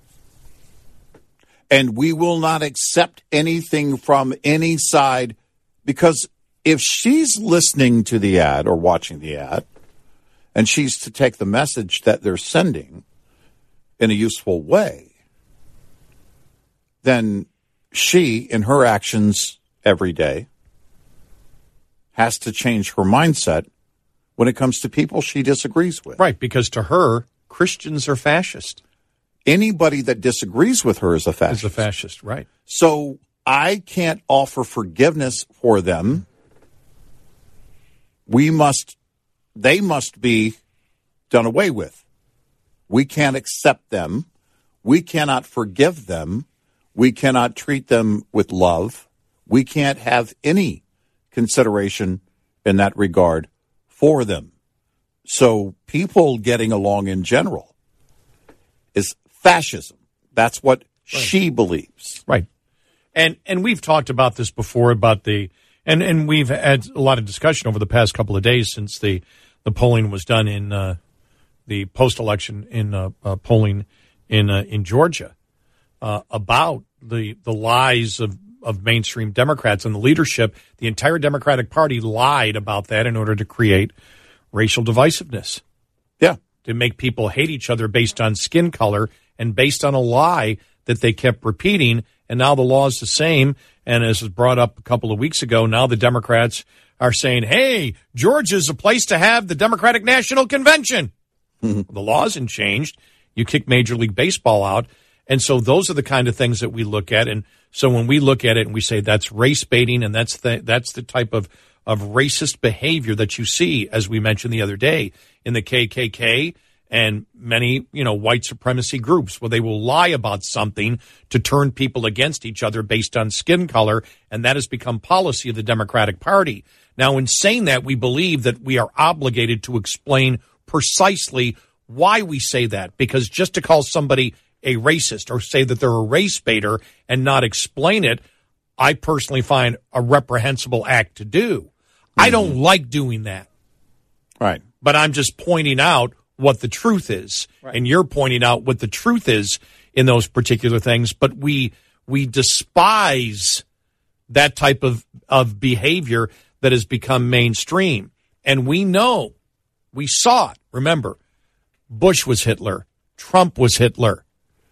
And we will not accept anything from any side, because if she's listening to the ad or watching the ad, and she's to take the message that they're sending in a useful way, then she, in her actions every day, has to change her mindset when it comes to people she disagrees with. Right, because to her, Christians are fascist. Anybody that disagrees with her is a fascist. Is a fascist, right. So I can't offer forgiveness for them. They must be done away with. We can't accept them. We cannot forgive them. We cannot treat them with love. We can't have any consideration in that regard for them. So people getting along in general is fascism. That's what she believes. Right. And we've talked about this before about and we've had a lot of discussion over the past couple of days since the polling was done in the post-election in polling in Georgia about the lies of mainstream Democrats and the leadership. The entire Democratic Party lied about that in order to create racial divisiveness. Yeah. To make people hate each other based on skin color and based on a lie that they kept repeating, and now the law is the same. And as was brought up a couple of weeks ago, now the Democrats are saying, hey, Georgia's a place to have the Democratic National Convention. The law hasn't changed. You kick Major League Baseball out. And so those are the kind of things that we look at. And so when we look at it and we say that's race baiting, and that's the type of racist behavior that you see, as we mentioned the other day, in the KKK and many, white supremacy groups, where they will lie about something to turn people against each other based on skin color, and that has become policy of the Democratic Party. Now, in saying that, we believe that we are obligated to explain precisely why we say that, because just to call somebody a racist or say that they're a race baiter and not explain it, I personally find a reprehensible act to do. I don't like doing that. Right. But I'm just pointing out what the truth is. Right. And you're pointing out what the truth is in those particular things. But we despise that type of behavior that has become mainstream. And we know, we saw it. Remember, Bush was Hitler. Trump was Hitler.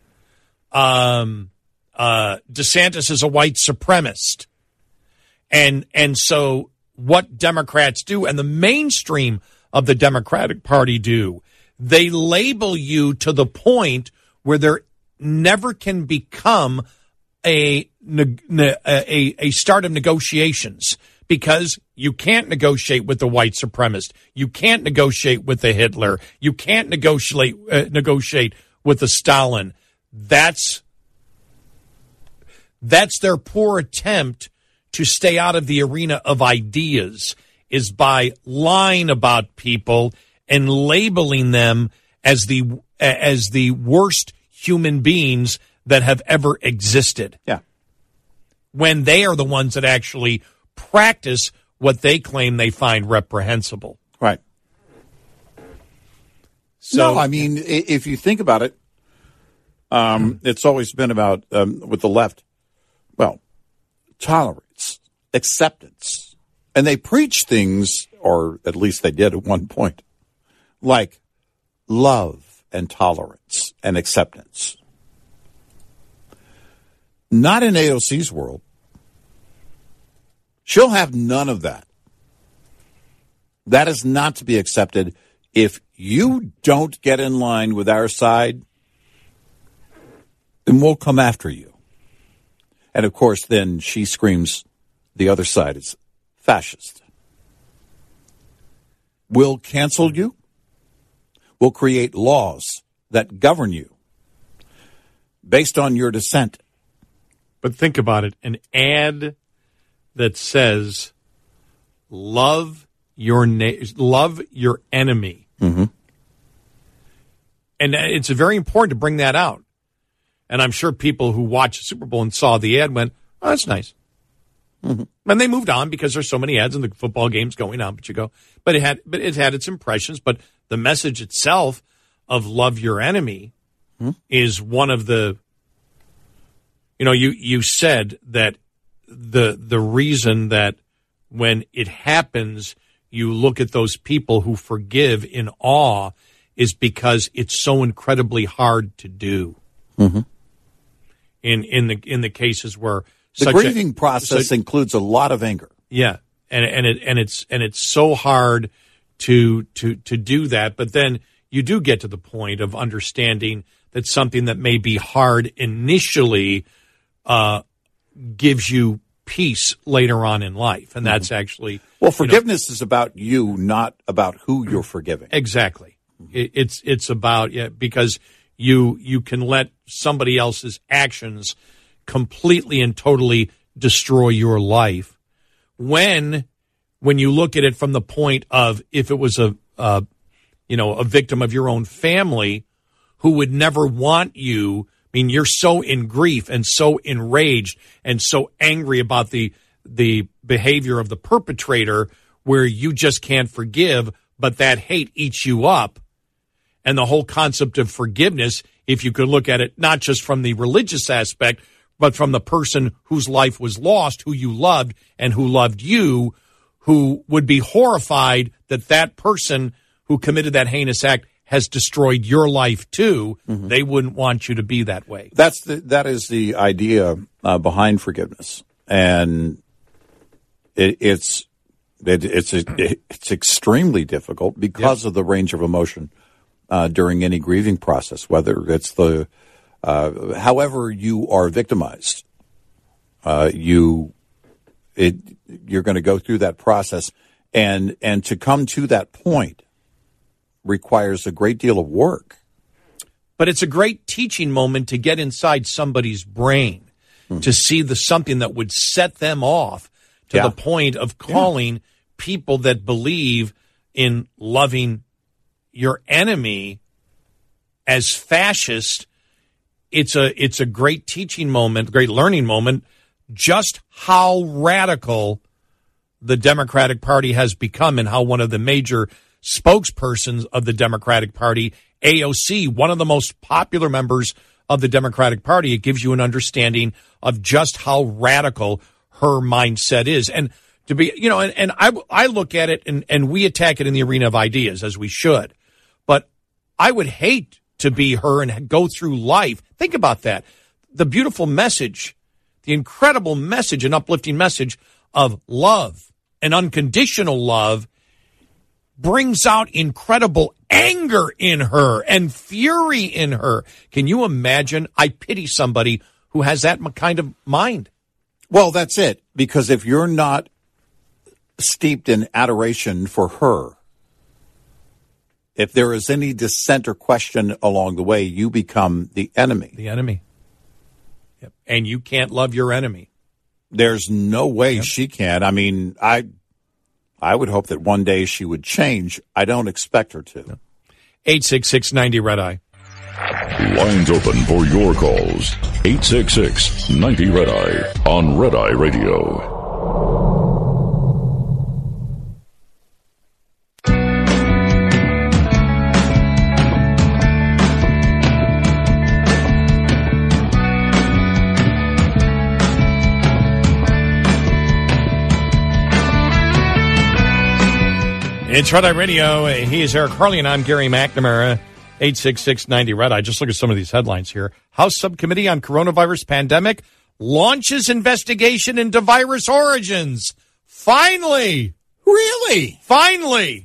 DeSantis is a white supremacist. And so what Democrats do, and the mainstream of the Democratic Party do, they label you to the point where there never can become a start of negotiations, because you can't negotiate with the white supremacist. You can't negotiate with the Hitler. You can't negotiate with the Stalin. That's their poor attempt to stay out of the arena of ideas, is by lying about people and labeling them as the worst human beings that have ever existed. Yeah. When they are the ones that actually practice what they claim they find reprehensible. Right. So, no, I mean, if you think about it, it's always been about, with the left, well, tolerance, acceptance. And they preach things, or at least they did at one point, like love and tolerance and acceptance. Not in AOC's world. She'll have none of that. That is not to be accepted. If you don't get in line with our side, then we'll come after you. And, of course, then she screams the other side is fascist. We'll cancel you. We'll create laws that govern you based on your dissent. But think about it. An ad that says, love your enemy. Mm-hmm. And it's very important to bring that out. And I'm sure people who watched the Super Bowl and saw the ad went, oh, that's nice. Mm-hmm. And they moved on because there's so many ads in the football games going on. But it had its impressions. But the message itself of love your enemy is one of the, you said that the reason that when it happens, you look at those people who forgive in awe is because it's so incredibly hard to do. Mm-hmm. In the cases where the grieving process includes a lot of anger. Yeah, and it's so hard to do that. But then you do get to the point of understanding that something that may be hard initially gives you peace later on in life, and that's actually forgiveness is about you, not about who you're forgiving. Exactly. It's about because you can let somebody else's actions completely and totally destroy your life. When you look at it from the point of if it was a victim of your own family who would never want you. I mean, you're so in grief and so enraged and so angry about the behavior of the perpetrator where you just can't forgive, but that hate eats you up. And the whole concept of forgiveness, if you could look at it not just from the religious aspect, but from the person whose life was lost, who you loved and who loved you, who would be horrified that person who committed that heinous act has destroyed your life too, they wouldn't want you to be that way. That is the idea behind forgiveness, and it's extremely difficult because of the range of emotion during any grieving process, whether it's however you are victimized. You're going to go through that process, and to come to that point requires a great deal of work. But it's a great teaching moment to get inside somebody's brain to see something that would set them off to the point of calling people that believe in loving your enemy as fascist. It's a great teaching moment, great learning moment, just how radical the Democratic Party has become and how one of the major spokespersons of the Democratic Party, AOC, one of the most popular members of the Democratic Party, it gives you an understanding of just how radical her mindset is. And to be, and I look at it and we attack it in the arena of ideas, as we should. But I would hate to be her and go through life. Think about that. The beautiful message, the incredible message and uplifting message of love and unconditional love brings out incredible anger in her and fury in her. Can you imagine? I pity somebody who has that kind of mind. Well, that's it. Because if you're not steeped in adoration for her, if there is any dissent or question along the way, you become the enemy. The enemy. Yep. And you can't love your enemy. There's no way she can. I mean, I would hope that one day she would change. I don't expect her to. 866-90-RED-EYE. Lines open for your calls. 866-90-RED-EYE on Red Eye Radio. It's Red Eye Radio. He is Eric Harley, and I'm Gary McNamara. 866-90-RED-EYE. Just look at some of these headlines here. House Subcommittee on Coronavirus Pandemic launches investigation into virus origins. Finally. Really? Finally.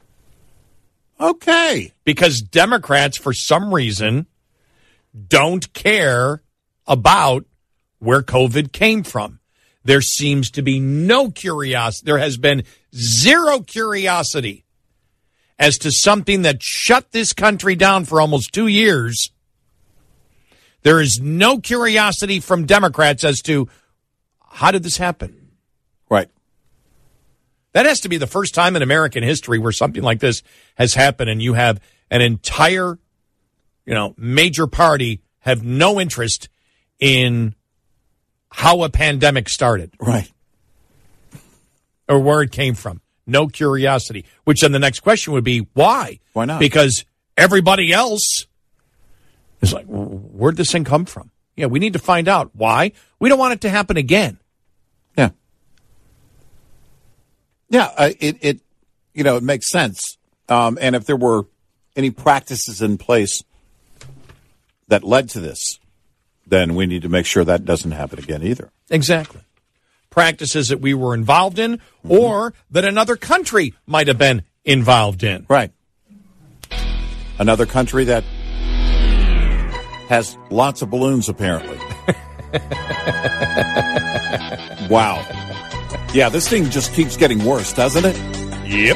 Okay. Because Democrats, for some reason, don't care about where COVID came from. There seems to be no curiosity. There has been zero curiosity as to something that shut this country down for almost 2 years. There is no curiosity from Democrats as to how did this happen? Right. That has to be the first time in American history where something like this has happened, and you have an entire, major party have no interest in how a pandemic started. Right. Or where it came from. No curiosity. Which then the next question would be, why? Why not? Because everybody else is like, where'd this thing come from? Yeah, we need to find out. Why? We don't want it to happen again. Yeah. Yeah, it makes sense. And if there were any practices in place that led to this, then we need to make sure that doesn't happen again either. Exactly. Practices that we were involved in or that another country might have been involved in. Right. Another country that has lots of balloons, apparently. Wow. Yeah, this thing just keeps getting worse, doesn't it? Yep.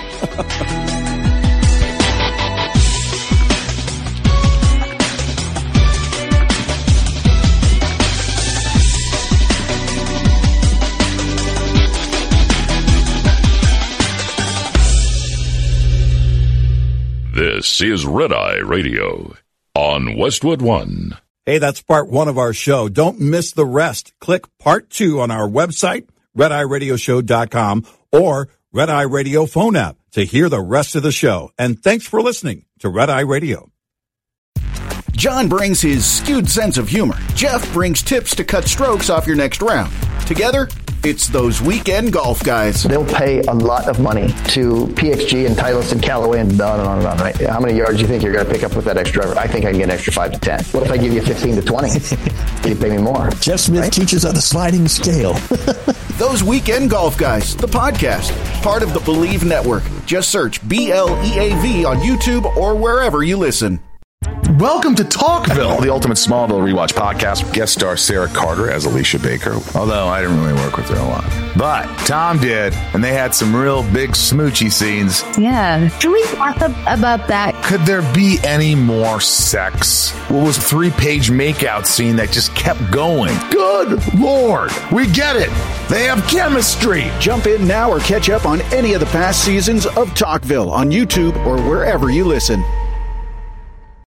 This is Red Eye Radio on Westwood One. Hey, that's part one of our show. Don't miss the rest. Click part two on our website, RedEyeRadioshow.com, or Red Eye Radio phone app to hear the rest of the show. And thanks for listening to Red Eye Radio. John brings his skewed sense of humor. Jeff brings tips to cut strokes off your next round. Together, It's those weekend golf guys. They'll pay a lot of money to PXG and Titleist and Callaway and on and on and on, right? How many yards do you think you're going to pick up with that extra driver? I think I can get an extra 5 to 10. What if I give you 15 to 20? You pay me more. Jeff Smith teaches on the sliding scale. Those Weekend Golf Guys, the podcast, part of the Believe Network. Just search BLEAV on YouTube or wherever you listen. Welcome to Talkville, the Ultimate Smallville Rewatch podcast. Guest star Sarah Carter as Alicia Baker, although I didn't really work with her a lot. But Tom did, and they had some real big smoochy scenes. Yeah. Can we talk about that? Could there be any more sex? What was a 3-page makeout scene that just kept going? Good Lord. We get it. They have chemistry. Jump in now or catch up on any of the past seasons of Talkville on YouTube or wherever you listen.